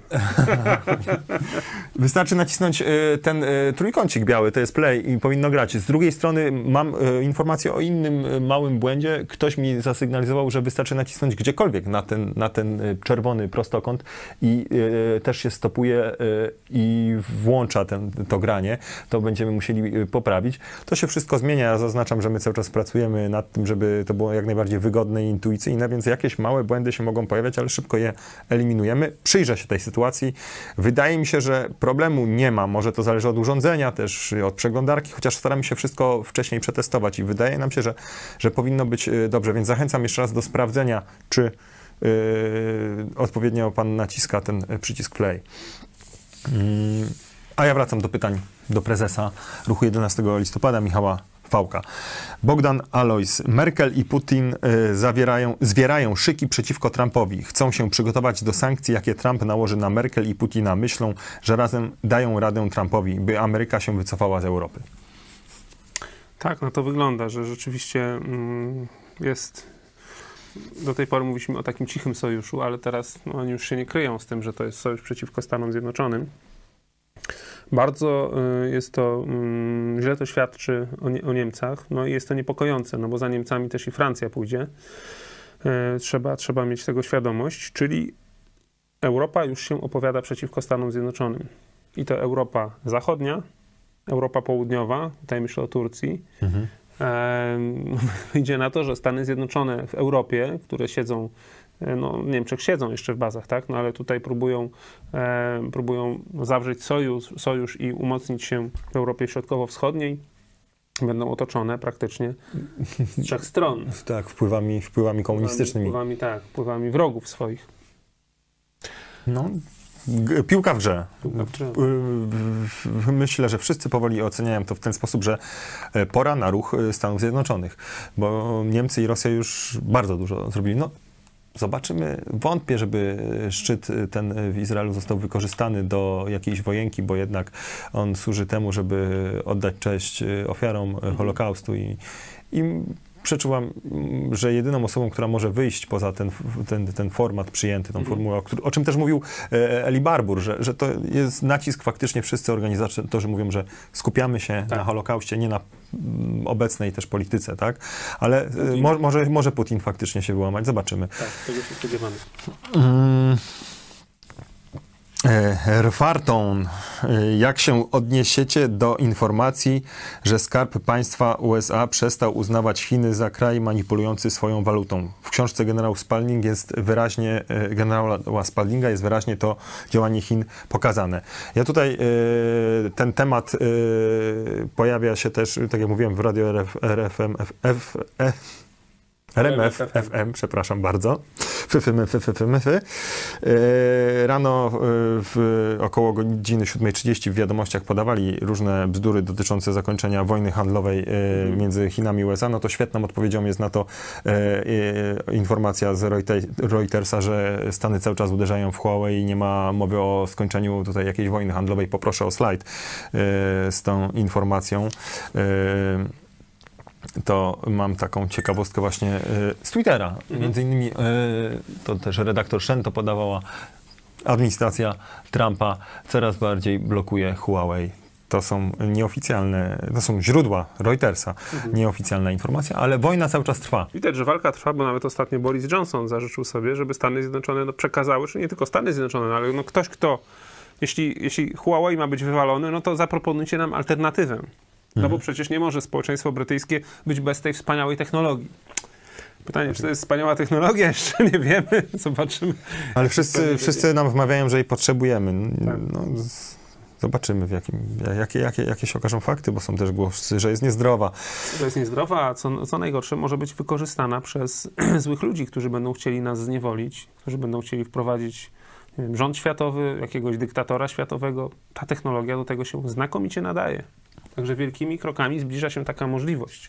Wystarczy nacisnąć ten trójkącik biały, to jest play i powinno grać. Z drugiej strony mam informację o innym małym błędzie. Ktoś mi zasygnalizował, że wystarczy nacisnąć gdziekolwiek na ten czerwony prostokąt i też się stopuje i włącza to granie. To będziemy musieli poprawić. To się wszystko zmienia. Ja zaznaczam, że my cały czas pracujemy nad tym, żeby to było jak najbardziej wygodne i intuicyjne, więc jakieś małe błędy się mogą pojawiać, ale szybko je eliminujemy. Przyjrzę się tej sytuacji. Wydaje mi się, że problemu nie ma. Może to zależy od urządzenia, też od przeglądarki, chociaż staramy się wszystko wcześniej przetestować i wydaje nam się, że powinno być dobrze, więc zachęcam jeszcze raz do sprawdzenia, czy odpowiednio pan naciska ten przycisk play. A ja wracam do pytań do prezesa Ruchu 11 listopada, Michała Fałka. Bogdan Alojs. Merkel i Putin zwierają szyki przeciwko Trumpowi. Chcą się przygotować do sankcji, jakie Trump nałoży na Merkel i Putina. Myślą, że razem dają radę Trumpowi, by Ameryka się wycofała z Europy. Tak, no to wygląda, że rzeczywiście jest... Do tej pory mówiliśmy o takim cichym sojuszu, ale teraz oni już się nie kryją z tym, że to jest sojusz przeciwko Stanom Zjednoczonym. Bardzo jest to, źle to świadczy o Niemcach, no i jest to niepokojące, no bo za Niemcami też i Francja pójdzie. Trzeba mieć tego świadomość, czyli Europa już się opowiada przeciwko Stanom Zjednoczonym. I to Europa Zachodnia, Europa Południowa, tutaj myślę o Turcji, wyjdzie na to, że Stany Zjednoczone w Europie, które siedzą, no w Niemczech siedzą jeszcze w bazach, tak? No ale tutaj próbują zawrzeć sojusz i umocnić się w Europie Środkowo-Wschodniej, będą otoczone praktycznie z trzech stron. Tak, wpływami komunistycznymi. Wpływami wrogów swoich. No, piłka w grze. Myślę, że wszyscy powoli oceniają to w ten sposób, że pora na ruch Stanów Zjednoczonych, bo Niemcy i Rosja już bardzo dużo zrobili. No, zobaczymy. Wątpię, żeby szczyt ten w Izraelu został wykorzystany do jakiejś wojenki, bo jednak on służy temu, żeby oddać cześć ofiarom Holokaustu i przeczuwam, że jedyną osobą, która może wyjść poza ten format przyjęty, tą formułę, o czym też mówił Eli Barbour, że to jest nacisk, faktycznie wszyscy organizatorzy mówią, że skupiamy się na Holokauście, nie na obecnej też polityce, tak? Ale może Putin faktycznie się wyłamać, zobaczymy. Tak, tego się spodziewamy. Rfarton, jak się odniesiecie do informacji, że Skarb Państwa USA przestał uznawać Chiny za kraj manipulujący swoją walutą? W książce generała Spaldinga jest wyraźnie to działanie Chin pokazane. Ja tutaj ten temat pojawia się też, tak jak mówiłem, w radio RMF FM, przepraszam bardzo. Rano około godziny 7:30 w wiadomościach podawali różne bzdury dotyczące zakończenia wojny handlowej między Chinami i USA. No to świetną odpowiedzią jest na to informacja z Reutersa, że Stany cały czas uderzają w Huawei i nie ma mowy o skończeniu tutaj jakiejś wojny handlowej. Poproszę o slajd z tą informacją. To mam taką ciekawostkę właśnie z Twittera. Między innymi to też redaktor Shen to podawała. Administracja Trumpa coraz bardziej blokuje Huawei. To są nieoficjalne, to są źródła Reutersa, nieoficjalna informacja, ale wojna cały czas trwa. Widać, że walka trwa, bo nawet ostatnio Boris Johnson zażyczył sobie, żeby Stany Zjednoczone przekazały, czy nie tylko Stany Zjednoczone, ale no ktoś, kto, jeśli Huawei ma być wywalony, no to zaproponujcie nam alternatywę. No bo przecież nie może społeczeństwo brytyjskie być bez tej wspaniałej technologii. Pytanie, czy to jest wspaniała technologia? Jeszcze nie wiemy. Zobaczymy. Ale wszyscy nam wmawiają, że jej potrzebujemy. No, zobaczymy, jakie się okażą fakty, bo są też głosy, że jest niezdrowa. Że jest niezdrowa, a co najgorsze, może być wykorzystana przez złych ludzi, którzy będą chcieli nas zniewolić, którzy będą chcieli wprowadzić, nie wiem, rząd światowy, jakiegoś dyktatora światowego. Ta technologia do tego się znakomicie nadaje. Także wielkimi krokami zbliża się taka możliwość.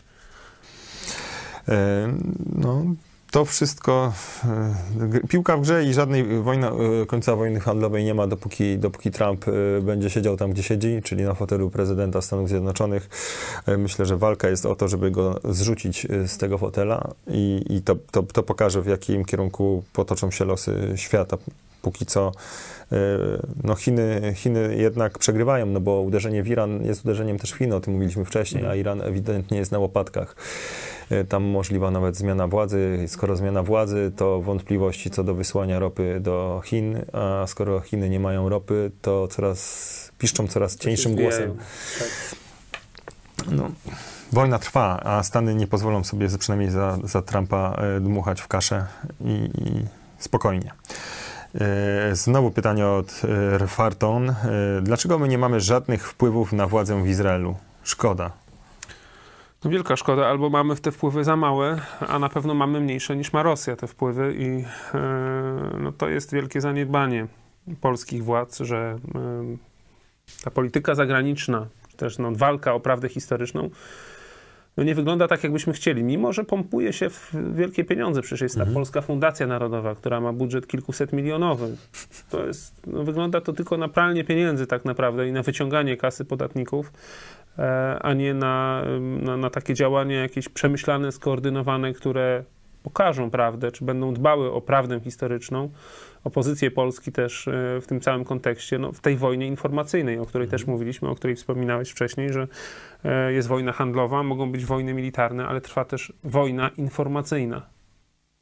No, to wszystko, piłka w grze i żadnej końca wojny handlowej nie ma, dopóki Trump będzie siedział tam, gdzie siedzi, czyli na fotelu prezydenta Stanów Zjednoczonych. Myślę, że walka jest o to, żeby go zrzucić z tego fotela i to pokaże, w jakim kierunku potoczą się losy świata. Póki co no Chiny jednak przegrywają, no bo uderzenie w Iran jest uderzeniem też w Chiny, o tym mówiliśmy wcześniej, a Iran ewidentnie jest na łopatkach. Tam możliwa nawet zmiana władzy. Skoro zmiana władzy, to wątpliwości co do wysłania ropy do Chin, a skoro Chiny nie mają ropy, to piszczą coraz cieńszym głosem. Tak. No, wojna trwa, a Stany nie pozwolą sobie, przynajmniej za Trumpa, dmuchać w kaszę i spokojnie. Znowu pytanie od Rfarton. Dlaczego my nie mamy żadnych wpływów na władzę w Izraelu? Szkoda. No wielka szkoda. Albo mamy te wpływy za małe, a na pewno mamy mniejsze niż ma Rosja te wpływy i no to jest wielkie zaniedbanie polskich władz, że ta polityka zagraniczna, czy też walka o prawdę historyczną no nie wygląda tak, jakbyśmy chcieli, mimo że pompuje się w wielkie pieniądze. Przecież jest ta Polska Fundacja Narodowa, która ma budżet kilkuset milionowy. To jest, wygląda to tylko na pralnię pieniędzy tak naprawdę i na wyciąganie kasy podatników, a nie na takie działania jakieś przemyślane, skoordynowane, które pokażą prawdę, czy będą dbały o prawdę historyczną, o pozycję Polski też w tym całym kontekście, w tej wojnie informacyjnej, o której też mówiliśmy, o której wspominałeś wcześniej, że jest wojna handlowa, mogą być wojny militarne, ale trwa też wojna informacyjna.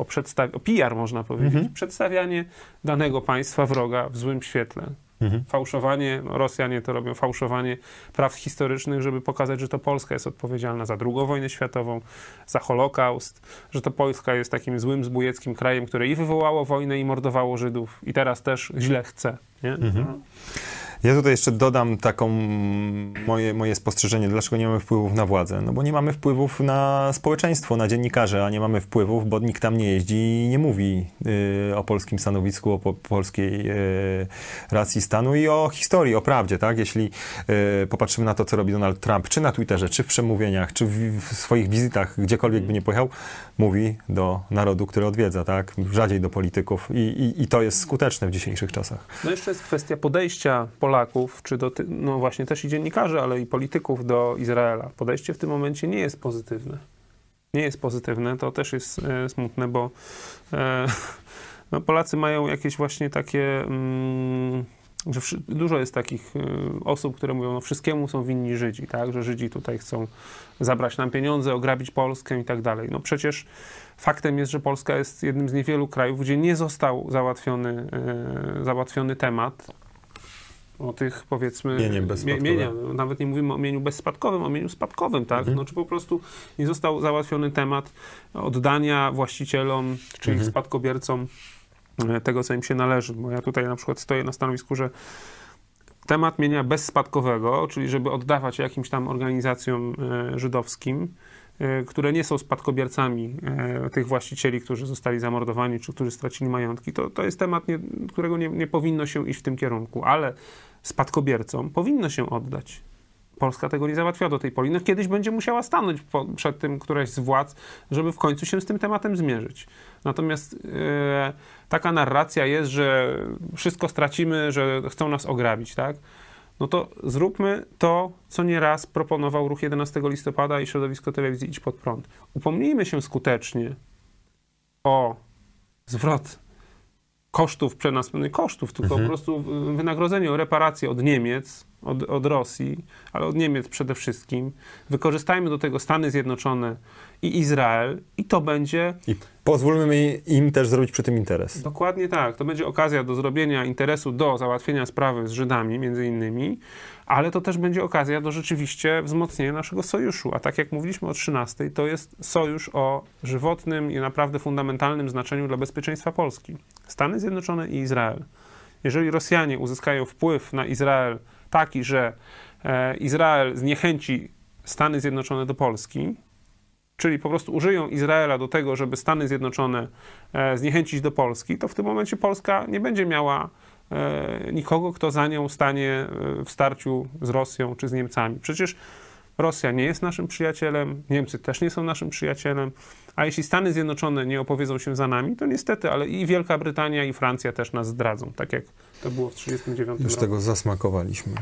o PR można powiedzieć, przedstawianie danego państwa wroga w złym świetle. Fałszowanie, Rosjanie to robią, fałszowanie prawd historycznych, żeby pokazać, że to Polska jest odpowiedzialna za II wojnę światową, za Holokaust, że to Polska jest takim złym, zbójeckim krajem, które i wywołało wojnę, i mordowało Żydów, i teraz też źle chce. Nie? Ja tutaj jeszcze dodam taką moje spostrzeżenie, dlaczego nie mamy wpływów na władzę. No bo nie mamy wpływów na społeczeństwo, na dziennikarzy, a nie mamy wpływów, bo nikt tam nie jeździ i nie mówi o polskim stanowisku, o polskiej racji stanu i o historii, o prawdzie, tak? Jeśli popatrzymy na to, co robi Donald Trump, czy na Twitterze, czy w przemówieniach, czy w swoich wizytach, gdziekolwiek by nie pojechał, mówi do narodu, który odwiedza, tak? Rzadziej do polityków i to jest skuteczne w dzisiejszych czasach. No jeszcze jest kwestia podejścia Polaków, czy no właśnie też i dziennikarzy, ale i polityków do Izraela. Podejście w tym momencie nie jest pozytywne. Nie jest pozytywne, to też jest smutne, bo no Polacy mają jakieś właśnie takie, że dużo jest takich osób, które mówią, no wszystkiemu są winni Żydzi, tak, że Żydzi tutaj chcą zabrać nam pieniądze, ograbić Polskę i tak dalej. No przecież faktem jest, że Polska jest jednym z niewielu krajów, gdzie nie został załatwiony temat o tych, powiedzmy, mienia. Nawet nie mówimy o mieniu bezspadkowym, o mieniu spadkowym, tak? No, czy po prostu nie został załatwiony temat oddania właścicielom, czy ich spadkobiercom tego, co im się należy. Bo ja tutaj na przykład stoję na stanowisku, że temat mienia bezspadkowego, czyli żeby oddawać jakimś tam organizacjom żydowskim, które nie są spadkobiercami tych właścicieli, którzy zostali zamordowani, czy którzy stracili majątki, to jest temat, którego nie powinno się iść w tym kierunku, ale spadkobiercom powinno się oddać. Polska tego nie załatwiła do tej pory. No kiedyś będzie musiała stanąć przed tym któraś z władz, żeby w końcu się z tym tematem zmierzyć. Natomiast taka narracja jest, że wszystko stracimy, że chcą nas ograbić, tak? No to zróbmy to, co nieraz proponował Ruch 11 listopada i środowisko telewizji Idź Pod Prąd. Upomnijmy się skutecznie o zwrot kosztów, nie kosztów, tylko po prostu wynagrodzenie, o reparacje od Niemiec, od Rosji, ale od Niemiec przede wszystkim. Wykorzystajmy do tego Stany Zjednoczone i Izrael i to będzie... I pozwólmy im też zrobić przy tym interes. Dokładnie tak. To będzie okazja do zrobienia interesu, do załatwienia sprawy z Żydami, między innymi, ale to też będzie okazja do rzeczywiście wzmocnienia naszego sojuszu. A tak jak mówiliśmy o 13, to jest sojusz o żywotnym i naprawdę fundamentalnym znaczeniu dla bezpieczeństwa Polski. Stany Zjednoczone i Izrael. Jeżeli Rosjanie uzyskają wpływ na Izrael taki, że Izrael zniechęci Stany Zjednoczone do Polski, czyli po prostu użyją Izraela do tego, żeby Stany Zjednoczone zniechęcić do Polski, to w tym momencie Polska nie będzie miała nikogo, kto za nią stanie w starciu z Rosją czy z Niemcami. Przecież Rosja nie jest naszym przyjacielem, Niemcy też nie są naszym przyjacielem, a jeśli Stany Zjednoczone nie opowiedzą się za nami, to niestety, ale i Wielka Brytania, i Francja też nas zdradzą, tak jak to było w 1939 roku. Już tego zasmakowaliśmy.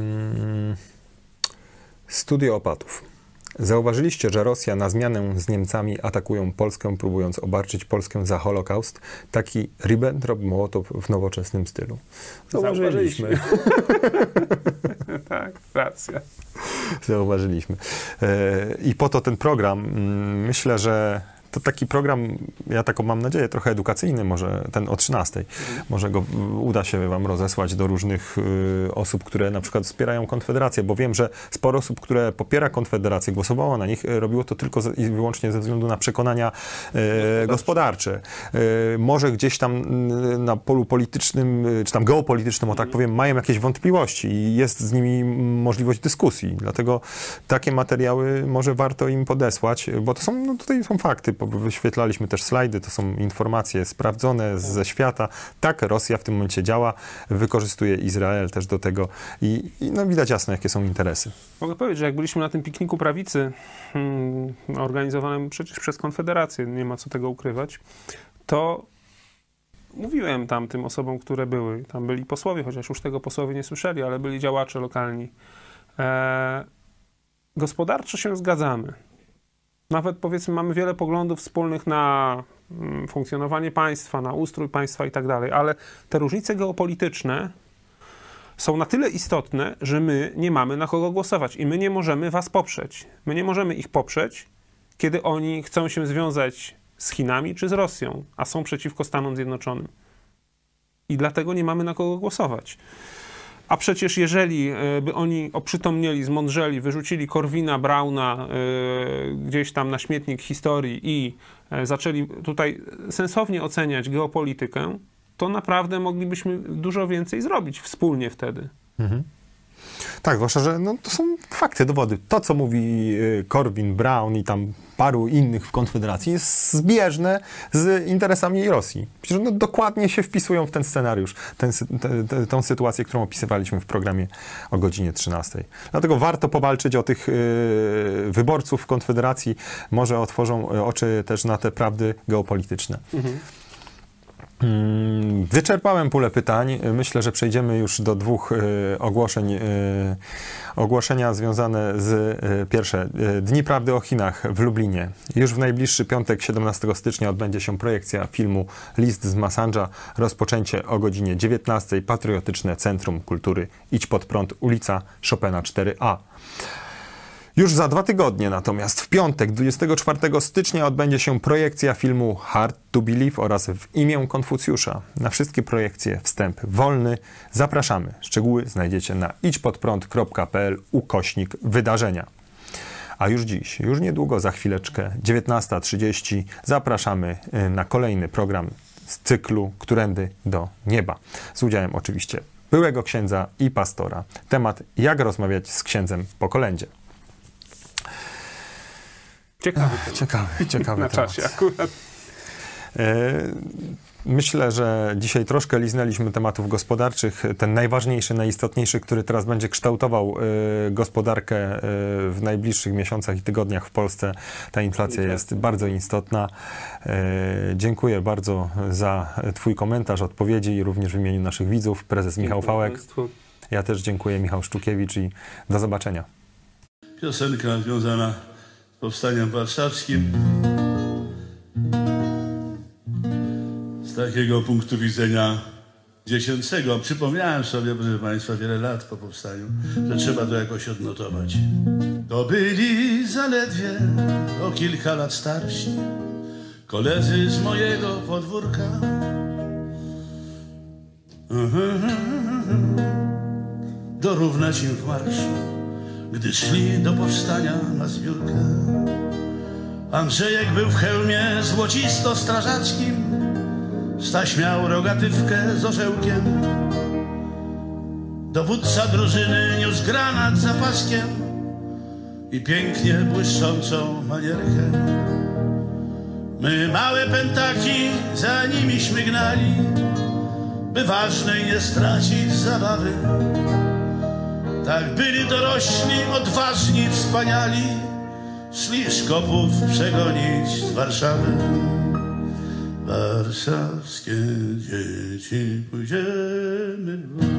Studio opatów. Zauważyliście, że Rosja na zmianę z Niemcami atakują Polskę, próbując obarczyć Polskę za Holokaust? Taki Ribbentrop-Mołotow w nowoczesnym stylu. Zauważyliśmy. Tak, racja. Zauważyliśmy. I po to ten program, myślę, że to taki program, ja taką mam nadzieję, trochę edukacyjny, może ten o 13. Może go uda się wam rozesłać do różnych osób, które na przykład wspierają Konfederację, bo wiem, że sporo osób, które popiera Konfederację, głosowało na nich, robiło to tylko i wyłącznie ze względu na przekonania gospodarcze. Może gdzieś tam na polu politycznym, czy tam geopolitycznym, o tak powiem, mają jakieś wątpliwości i jest z nimi możliwość dyskusji. Dlatego takie materiały może warto im podesłać, bo to są, no tutaj są fakty. Wyświetlaliśmy też slajdy, to są informacje sprawdzone ze świata. Tak, Rosja w tym momencie działa, wykorzystuje Izrael też do tego i no widać jasno, jakie są interesy. Mogę powiedzieć, że jak byliśmy na tym pikniku prawicy, organizowanym przecież przez Konfederację, nie ma co tego ukrywać, to mówiłem tam tym osobom, które były. Tam byli posłowie, chociaż już tego posłowie nie słyszeli, ale byli działacze lokalni. Gospodarczo się zgadzamy. Nawet, powiedzmy, mamy wiele poglądów wspólnych na funkcjonowanie państwa, na ustrój państwa i tak dalej, ale te różnice geopolityczne są na tyle istotne, że my nie mamy na kogo głosować i my nie możemy was poprzeć. My nie możemy ich poprzeć, kiedy oni chcą się związać z Chinami czy z Rosją, a są przeciwko Stanom Zjednoczonym. I dlatego nie mamy na kogo głosować. A przecież jeżeli by oni oprzytomnieli, zmądrzeli, wyrzucili Korwina, Brauna gdzieś tam na śmietnik historii i zaczęli tutaj sensownie oceniać geopolitykę, to naprawdę moglibyśmy dużo więcej zrobić wspólnie wtedy. Mhm. Tak, zwłaszcza, że to są fakty, dowody. To, co mówi Korwin, Braun i tam paru innych w Konfederacji, jest zbieżne z interesami Rosji. Przecież dokładnie się wpisują w ten scenariusz, tą sytuację, którą opisywaliśmy w programie o godzinie 13. Dlatego warto powalczyć o tych wyborców w Konfederacji. Może otworzą oczy też na te prawdy geopolityczne. Mhm. Wyczerpałem pulę pytań. Myślę, że przejdziemy już do dwóch ogłoszeń. Ogłoszenia związane z pierwsze. Dni Prawdy o Chinach w Lublinie. Już w najbliższy piątek, 17 stycznia, odbędzie się projekcja filmu List z Massandża. Rozpoczęcie o godzinie 19. Patriotyczne Centrum Kultury Idź Pod Prąd, ulica Chopina 4A. Już za 2 tygodnie natomiast, w piątek, 24 stycznia, odbędzie się projekcja filmu Hard to Believe oraz W imię Konfucjusza. Na wszystkie projekcje wstęp wolny. Zapraszamy. Szczegóły znajdziecie na idźpodprąd.pl/wydarzenia. A już dziś, już niedługo, za chwileczkę, 19:30, zapraszamy na kolejny program z cyklu Którędy do Nieba. Z udziałem oczywiście byłego księdza i pastora. Temat: jak rozmawiać z księdzem po kolędzie. Ciekawy na czasie akurat. Myślę, że dzisiaj troszkę liznęliśmy tematów gospodarczych. Ten najważniejszy, najistotniejszy, który teraz będzie kształtował gospodarkę w najbliższych miesiącach i tygodniach w Polsce. Ta inflacja jest bardzo istotna. Dziękuję bardzo za Twój komentarz, odpowiedzi i również w imieniu naszych widzów. Prezes Michał Fałek. Ja też dziękuję, Michał Szczukiewicz, i do zobaczenia. Piosenka związana z Powstaniem Warszawskim. Z takiego punktu widzenia dziecięcego przypomniałem sobie, proszę Państwa, wiele lat po powstaniu, że trzeba to jakoś odnotować. To byli zaledwie o kilka lat starsi koledzy z mojego podwórka. Dorównać im w marszu, gdy szli do powstania na zbiórkę. Andrzejek był w hełmie złocisto-strażackim, Staś miał rogatywkę z orzełkiem. Dowódca drużyny niósł granat za paskiem i pięknie błyszczącą manierkę. My, małe pętaki, za nimi śmignali, by ważnej nie stracić zabawy. Tak byli dorośli, odważni, wspaniali, szli Szkopów przegonić z Warszawy. Warszawskie dzieci, pójdziemy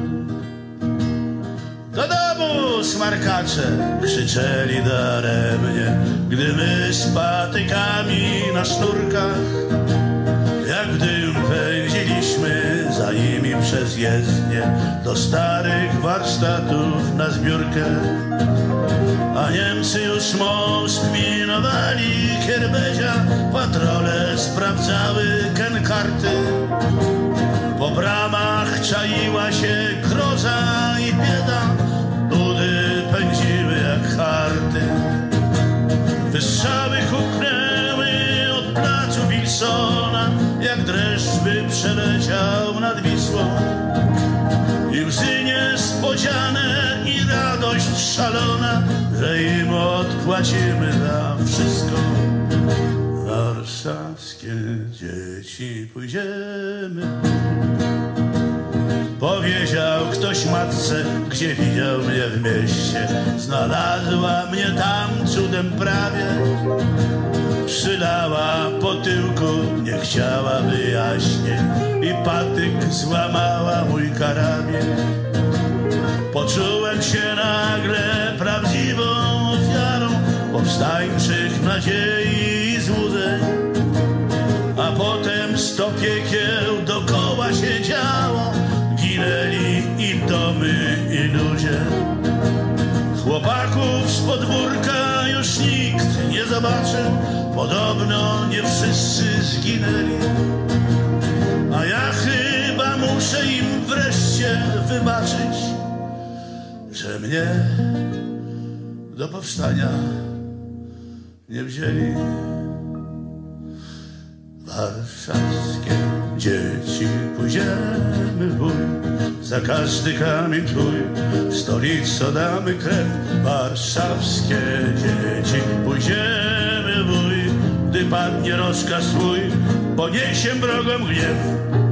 do domu, smarkacze krzyczeli daremnie, gdy my z patykami na sznurkach jak w dym pędziliśmy za nimi przez jezdnię do starych warsztatów na zbiórkę. A Niemcy już most minowali Kierbezia, patrole sprawdzały kenkarty. Po bramach czaiła się groza i bieda, budy pędziły jak harty. Wystrzały huknęły od placu Wilsona, jak dreszcz by przeleciał nad Wisłą. I łzy niespodziane i radość szalona, że im odpłacimy za wszystko. Warszawskie dzieci, pójdziemy. Powiedział ktoś matce, gdzie widział mnie w mieście. Znalazła mnie tam cudem prawie. Przylała po tyłku, nie chciała wyjaśnień i patyk złamała mój karabin. Poczułem się nagle prawdziwą ofiarą powstańczych nadziei i złudzeń. A potem 100 piekieł dokoła się działo, ginęli i domy, i ludzie. Chłopaków z podwórka już nikt nie zobaczył, Podobno nie wszyscy zginęli, a ja chyba muszę im wreszcie wybaczyć, że mnie do powstania nie wzięli. Warszawskie dzieci, pójdziemy w bój, za każdy kamień twój, w stolicy oddamy krew. Warszawskie dzieci, pójdziemy w bój, gdy padnie rozkaz twój, poniesie wrogom gniew.